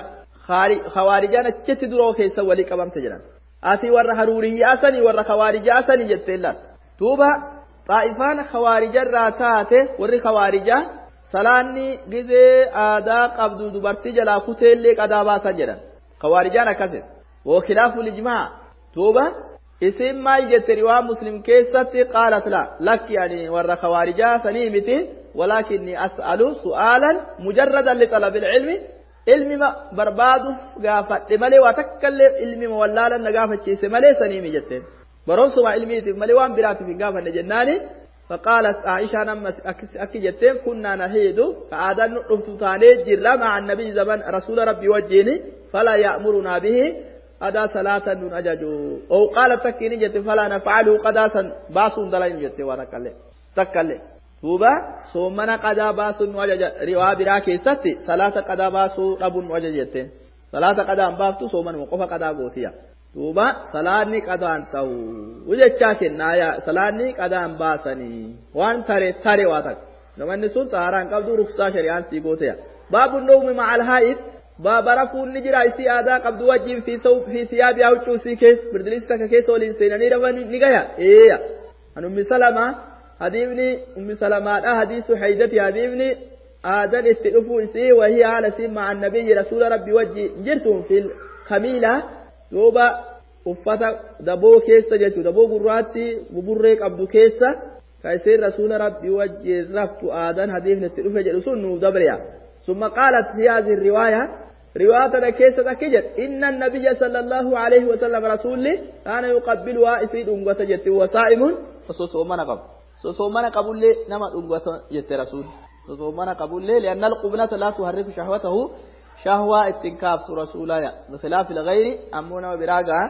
خوارجانا تشتدروا كيسا وليك أمام تجرى أتي ور هرورية سني ور خوارجة سني جتين لا توبا طائفان خوارج الراتات ور خوارجة salaanni gizee aadaa qabdu dubartii jalaa kuteellee qadaabaasan jedhan khawaarijaan akkasin wakilaafu lijmaa tuuba isin maal jette riwaa muslim keessatti qaalat la lakki ani warra khawaarijaa sanii miti walaakinni as'alu su'aalan mujarradan lixalabi ilmi ilmi barbaaduuf gaafadhe malee waa takkallee ilmi wallaalan na gaafachiise malee sanii mi jetteen baroomsuma ilmiitiif malee waan biraatiif hin gaafanne jennaani فقالت عائشة نمس أكيجتين كنا نهيد فآدن نفتو تاني جرى مع النبي زمن رسول ربي وجيني فلا يأمرنا به أدا صلاة دون أجاجو أو قالت تكيني جت فلا نفعله قداسا باسون دلائم جت وانا تكالي توبا سومنا قدا باسون وجاج روا براكي ستي صلاة قدا باسو ربون وجاجتين صلاة قدا بافتو سومن وقفا قدا قوتيا duuba salaanni qadaan ta'u wujechaa kennaa salaanni qadaan baasanii waan tare waa takka namanni sun xaaraan qabdu ruksaa shari'aan sii gooteya baabu nawmi ma'al haa'id baaba rafuun ni jira isii aadaa qabdu wajjiin fi siyaabiyaa huccuu isii keessa birdilisi takka keessa waliin seenanii rafan ni gaya eeya an ummi salamaa hadiifni ummi salamaadha hadiisu haydati hadiifni aadan itti dhufuu isii wahii haala siin ma'an nabiyyi rasuula rabbi wajji jirtuun fil kamiila duuba uffata daboo keessa jechuudha daboo gurraatti buburree qabdu keessa ka isiin rasuula rabbii wajjiin raftu aadan hadiifni itti dhufe jedhu sun nuuf dabriya summa qaalat fi haadhi riwaaya riwaayatana keessatti akki jedhe inna nabiyya sallallahu alayhi wa sallam rasuulli kaana yuqabbiluhaa isii dhungata jetti wasaa'imun sosoomana qabu sosoomana qabullee nama dhungata jette rasuulli sosoomana qabullee li'anna alqubnata laa tuharriku shahwatahu شهوة اتنكاف رسولا بخلاف الغير أمونا وبراغا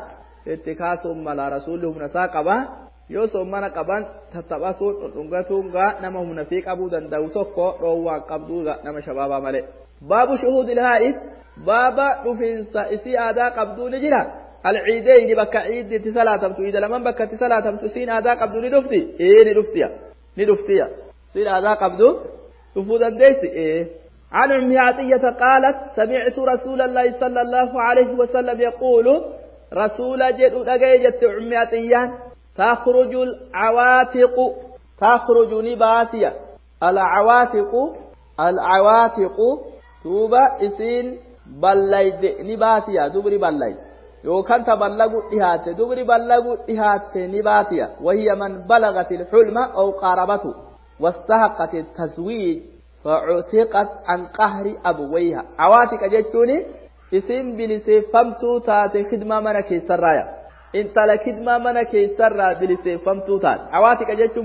اتكاسهم ملا رسولهم نساقبا يوسف من قبان تتباسون ونغتونغا نما منافق ابو دندو توكو روان قبدوغا نما شبابا ملئ باب شهود الهائد بابا دفين سائسي آدا قبدو نجرا العيدين بكا عيد تسلاتمتو إذا لمن بكا تسلاتمتو سين آدا قبدو ندفتي ندفتيا سين آدا قبدو تفودا ديسي عن أم عطية قالت سمعت رسول الله صلى الله عليه وسلم يقول رسول جد أجيجت أم عطية تخرج نباتية العواتق توبا اسين بلد نباتية دبري بلد يوكان تبلغوا إهاتي دبري بلغوا إهاتي نباتية وهي من بلغت الحلم أو قاربته واستحقت التزويج فاعتقت عن قهر أبويها عواتق جتوني اسين بلسي فمتو تاتي خدمة منكي سرايا انت لكدما منك يسرى بلسيفمتو تان عواتك جتون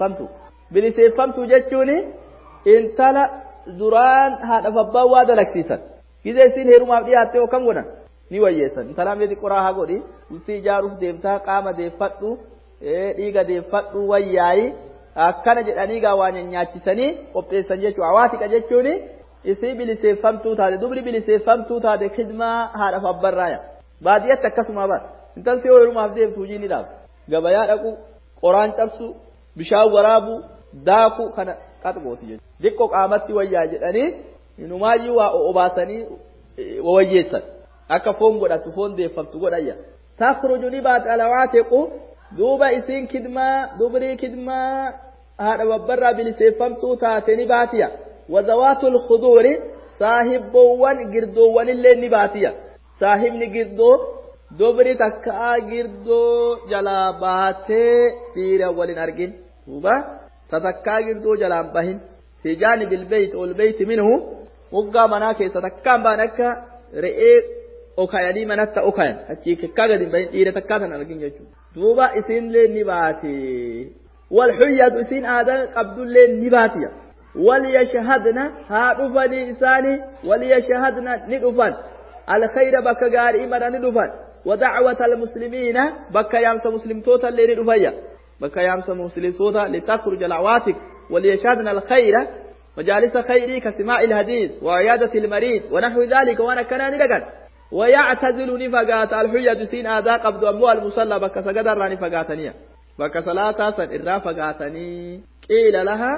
بلسيفمتو جتوني انت لا دران هذا فبوا دلكتيسا كذا يصير هيرو مابدي هاتيو كم غنا ني ويسن انت لام يدي قراها غودي وسي جاروف ديفتا قام ديفتو ديغا ديفتو وياي akkana jedhanii waan nyaachisanii qopheessan jechuu awaatika jechuuni isii biliseeffamtuu taate dubri biliseeffamtuu taate khidmaa haadhaaf abbarraaya baadiyyaatti akkasuma bara intal si ooyirumaaf deemtu hojii ni dhaab gabayaa dhaqu qoraan cabsu bishaan waraabu daaku kana qaxgooti jechuudha diqqoo qaamatti wayyaa jedhanii inumaayyuu waa obaasanii wayyeessan akka foon godhatu foon deeffamtu godhayya takhruju ni baat alawaatequ duuba isiin kidmaa dubrii kidmaa haadha babbarraa biliseeffamtuu taate ni baatiya wazawaatul khuduuri saahibboowwan girdoowwan illee ni baatiya saahibni girdoo dubri takkaa girdoo jalaa baatee dhiira walin argin duuba tatakkaa girdoo jalaan bahin fi jaanibil beeyt ol beeyti minhu waggaa manaa keessa takkaan baan akka re'ee okayanii manatta okayan achii kekkaa gadi bahin dhiira takkaa tan argin jechuudha duuba isinlee ni baati wal huyyatu isin aadaa qabdullee ni baatiya wal yashhadna haa dhufanii isaanii wal yashhadna ni dhufan alkhayra bakka gaarii mara ni dhufan ودعوة المسلمين بك يامس مسلم توتا اللي ندفيا بك يامس مسلم توتا لتخرج العواتق وليشهدنا الخير مجالس خيري كسماع الحديث وعيادة المريض ونحو ذلك وانا كان ندقن ويعتزل نفقات الحية سين آذا قبض أموال المصلى بك سقدر نفقاتنيا بك صلاة سن إرى فقاتني قيل لها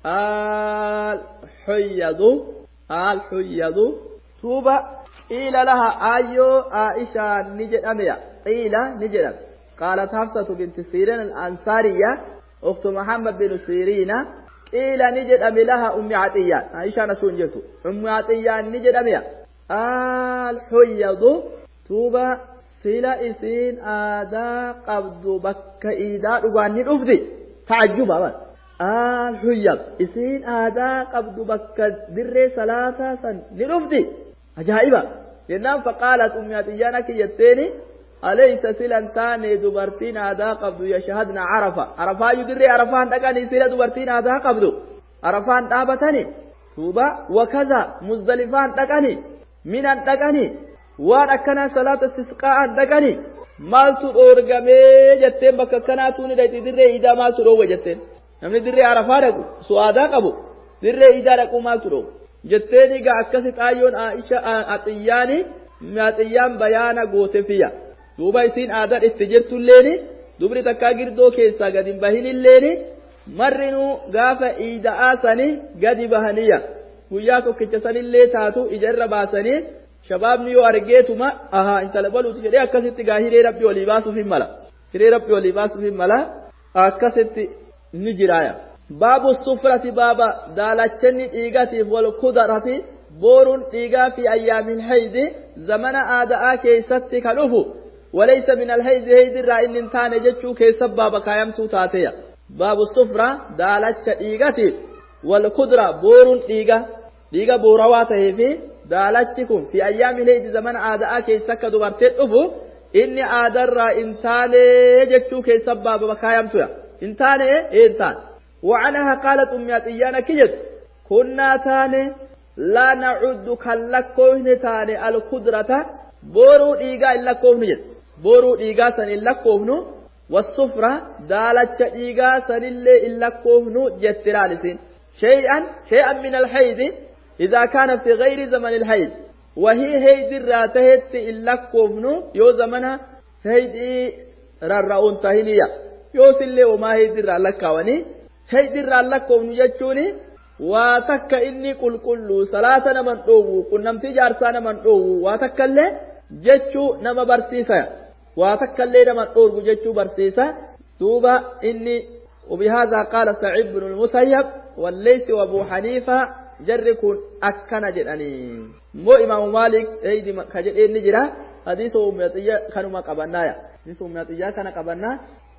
الحيض توبة قيل لها أيو عائشة نجد أمية قيل نجد قالت حفصة بنت سيرين الأنصارية أخت محمد بن سيرين قيل نجد أمي لها أم عطية عائشة نسون جرتو أم عطية نجد أمية الحيض توبة سيلا إسين آدا قبض بك إيدا رغاني الأفضي تعجب أمان الحيض إسين آدا قبض بك در صلاة سن للأفضي أجائبا جنان فقالت أمي عطية كيتيني أليس سيلا تاني دبرتين آدا قبض يشهدنا عرفا يدري عرفان تقاني سيلا دبرتين آدا قبض عرفان تابتني توبة وكذا مزدلفان تقاني من تقاني وأكنا صلاة استسقاء تقاني مالتو أورغمي جتين بك كناتوني دايتي دري إذا مالتو رو جتين نمني دري عرفا رقو سوادا قبو دري إذا رقو مالتو رو jetteeni gaa akkasit ayyoon Aisha Atiyyaani Atiyyaan bayaana goote fiya duuba isiin aadaa itti jirtulleeni dubri takkaa girdoo keessaa gadi bahinilleeni marrinuu gaafa iida'aa sani gadi bahaniya guyyaa tokkicha sanillee taatu ijarra baasanii shabaabni yoo argeetuma intala baluuti jedhee akkasitti gaa hiree rabbi olii baasuuf hin mala akkasitti ni jiraaya. باب الصفرة بابا دالتشني إيغاتي والقدرة بور إيغا في أيام الحيض زمن آداء كيستي كالوفو وليس من الحيض هيد الرائن انتان جتشو كيسب بابا كايمتو تاتيا باب الصفرة دالتش إيغاتي والقدرة بور إيغا بورواته في دالتشكم في أيام الحيض زمن آداء كيسك دبرتت أفو إني آداء الرائن انتان جتشو كيسب بابا كايمتو انتان انتان وعنها قالت أمي عطية كجد كنا تاني لا نعد كاللكوهن تاني القدرة بورو إيغا إلا كوهن جد boruu dhiigaa san hin lakkoofnu والصفرة دالت شديقا سنلي إلا كوهنو جترالسين شيئا من الحيض إذا كان في غير زمن الحيض وهي هيد الراتهت إلا كوهنو يو زمنها هيد ررعون تهينية يو سلي وما هيد الرالكاوني هيد الرالكاوني جتشوني واتك إني كل صلاة نمن أوو كل نمتي جارسان من أوو واتك اللي جتشو نما برسيسا واتك اللي نمن أوو جتشو برسيسا دوبا إني وبهذا قال سعيد بن المسيب والليث وابو حنيفة جركون أكنا جداني مو إمام مالك أيدي كجد نجرا حديث أمياتية كانوا ما قبلنايا حديث أمياتية كان قبلنا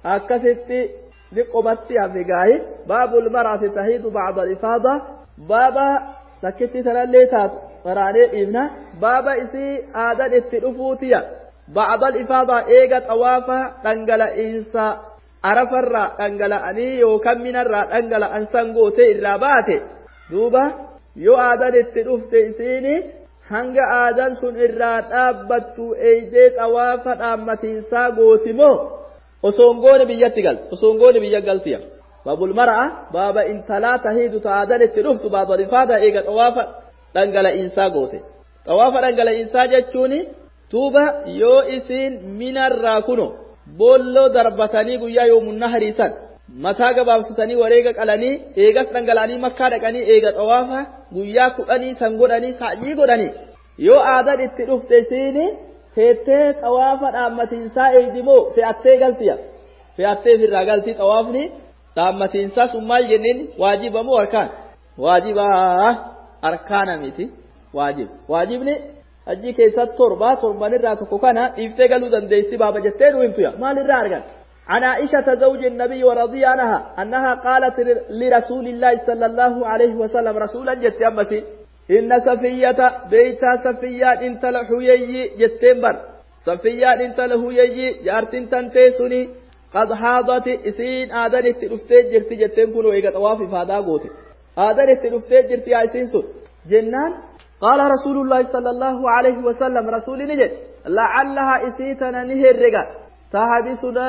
أكثت لقبتي أفقاي باب المرأة تهيد بعض الإفاضة بابا سكتي ترى الليتات فراني إبنا بابا إسي آداد التلفوتية بعض الإفاضة إيغت أوافا تنقل إنسا عرف الرا تنقل أني يوكم من الرا تنقل أنسانقو تئراباتي دوبا يو آداد التلفت إسيني هنگ آدان سن إرات أبتو إيديت أوافا أمتنسا قوتمو osongoone biyyatti gal osongoone biyya galtiya babul mar'a baba intala tahidu taadaletti dhuftu baba rifaada eega xawaafa dhangala insaa goote xawaafa dhangala insaa jechuuni tuuba yoo isiin minarraa kuno bolloo darbatanii guyyaa yoomunna hariisan mataa gabaabsatanii wareega qalanii eegas dhangala'anii makkaa dhaqanii eega xawaafa guyyaa kudhanii san godhanii saa'ii godhanii yoo aadan itti dhufte isiini feettee xawaafa dhaammatiinsaa eeydimoo fe'attee galtiya fe'attee firraa galtii xawaafni dhaammatiinsaa sun maal jenneen waajibamoo arkaan waajibaa arkaana miti waajibni hajji keessatti torbanirraa tokko kana dhiiftee galuu dandeessi baaba jettee nu himtuya maalirraa argan عن عائشة زوج النبي ورضي عنها أنها قالت لرسول الله صلى الله عليه وسلم رسولا جت أمسي إن صفية بيتا صفية انت لحيي جتنبر صفية انت لحيي جارتين تنتيسني قد حاضت إسين آدنت رفتي جرتي جتن كنو إيقات وافي فادا قوتي آدنت رفتي جرتي آيسين سن جنان قال رسول الله صلى الله عليه وسلم رسول نجد لعلها إسيتنا نهر رقا تحبسنا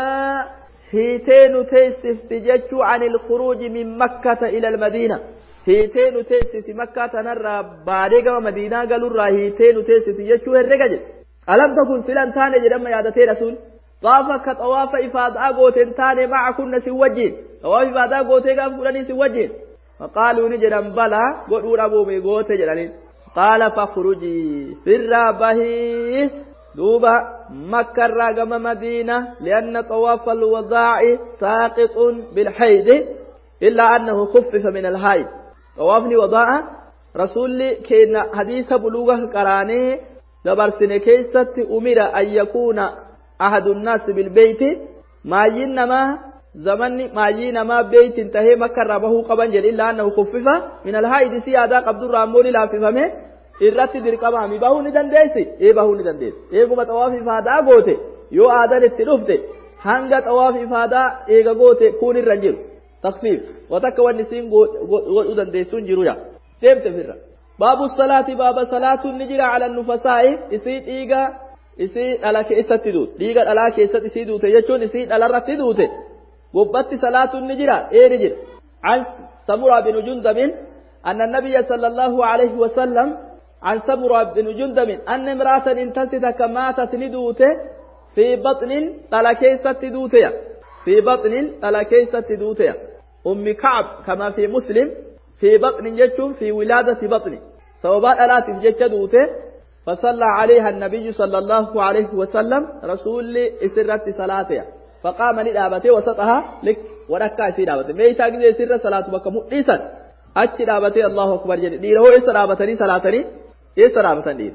هيتين تيسفت جتشو عن الخروج من مكة إلى المدينة هيتين تيسفت مكة نرى باريقا مدينة قالوا را هيتين تيسفت جتشو الرقا ألم تكن سلان تاني جرم يادتي رسول طافك طواف إفاد أقوتين تاني معكن سوجين طواف إفاد أقوتين قالوا سوجين فقالوا نجرم بلا قلوا أبو بيقوتي جرانين قال فخرجي في الرابه دوبا مكة راقم مدينة لأن طواف الوضاع ساقط بالحيض إلا أنه خفف من الحيض طوافني وضاع رسول كين حديث بلوغة قراني دبرسن كيست أمر أن يكون أحد الناس بالبيت ما ينما زمن ما ينما بيت انتهي مكة رابه قبنجل إلا أنه خفف من الحيض سيادة قبض الرامول لا في فمه irratti dirqamaami bahuu ni dandeessi bahuu ni dandeessi eeguma xawaafi ifaadaa goote yoo aadan itti dhufte hanga xawaafi ifaadaa eega goote kun irra jiru takfiif watakka wanni siin godhuu dandeessuun jiru yaa deemte firra baabu salaati baaba salaatuun ni jira ala nufasaa'i isii dhiiga isii dhala keessatti duute dhiiga dhalaa keessatti isii duute jechuun isii dhalarratti duute gubbatti salaatuun ni jira ni jira an samura bin jundabin anna nabiyya sallallahu alayhi wa sallam عن سمرة بن جندب أن امرأة انتلتك ماتت ندوته في بطن تلكيست دوتيا في بطن تلكيست دوتيا أم كعب كما في مسلم في بطن جتشم في ولادة بطن سوابات ألات جتش دوته فصلى عليها النبي صلى الله عليه وسلم رسول إسرت صلاتها فقام للآبته وسطها لك وركع سيدابته ميتا قد يسر صلاة بك مؤلسا أتش دابته الله أكبر جديد ديره إسرابتني صلاتني إسرابتن دين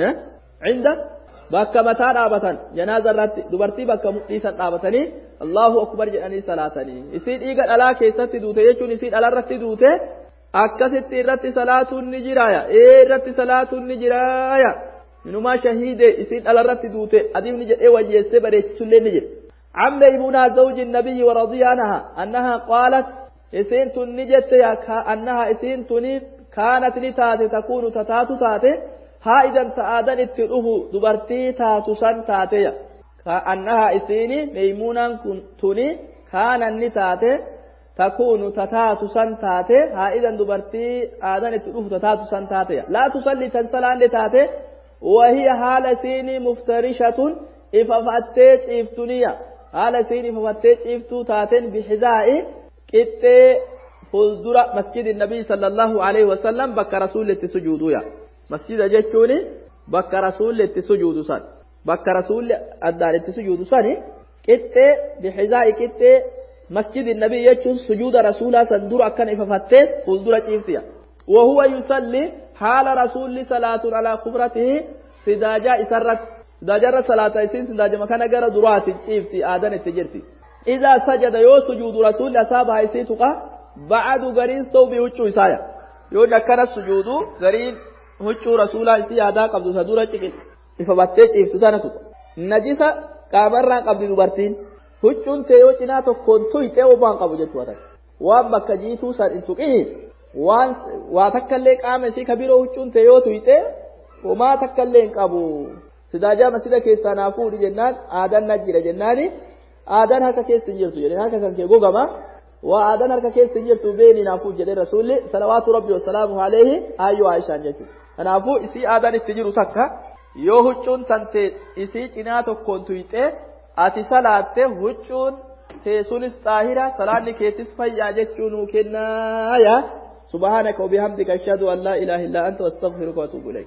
عند بكا متى دابتن جنازة رات دبرتي بكا مؤلسا دابتني الله أكبر جدني صلاتني يسيد إيقال ألا كيست دوته يجون يسيد ألا رت دوته أكست رت صلاة النجرايا رت صلاة النجرايا منما شهيد يسيد ألا رت دوته أديم نجر وجه السبرة سلين نجر عم ميمونة زوج النبي ورضي عنها أنها قالت إسين تنجت أنها إسين تنيف كانت لتاتي تكون تتاتو تاتي هائدا تآدن اتلوه دبرتي تاتو سن تاتي أنها إسيني ميمونا كنتني كان النتاتي تكون تتات سنتاتي ها إذا دبرتي آذان تروف تتات سنتاتي لا تصلي تنسلان لتاتي وهي حال سيني مفترشة إففتيت إفتنية حال سيني إففتيت إفتو تاتين بحذاء كت فلدر مسجد النبي صلى الله عليه وسلم بك رسول التسجودية مسجد جتوني بك رسول التسجود سان بك رسول الدار التسجود سان كت بحذاء كت مسجد النبي يجون سجود رسولا سندر أكن إففتيت فلدر إفتيا وهو يصلي حال رسول صلاة على خبرته سداجا إسرت داجر صلاة إسين سداجا مكان غير درات إفتي آذان التجرتي إذا سجد يو سجود رسول أصابها إسيتك بعد غرين ثوب وجو إسايا يو نكنا السجود غرين وجو رسول إسي آذا قبض سدورة تكين إففتيت إفتسانة نجيسة قابرنا قبض دبرتين huccuun tee yoo cinaa tokkoon tuyxee waan qabu jechuudha waan bakka jiituu san intuqii waan waa takkallee qaama isii kabiroo huccuun tee yoo tuyxee homaa takkallee hin qabu sidaajaa masjida keessaa naafuu jennaan aadaan na jira jennaani aadaan harka keessa hin jirtu jedheen harka kan kee gogama waa aadaan harka keessa hin jirtu beeni naafuu jedhee rasuulli salawaatu rabbi wasalaamu alayhi ayyuu aishaan jechuudha kanaafuu isii aadaan itti jiru takka yoo huccuun tante isii cinaa tokkoon tuyxee ati salaatte huccuun teessuunis xaahira salaanni keettis fayyaa jechuun nuu kennaaya subhaanaka wa bihamdika ashhadu an laa ilaaha illaa anta astaghfiruka wa atuubu ilayk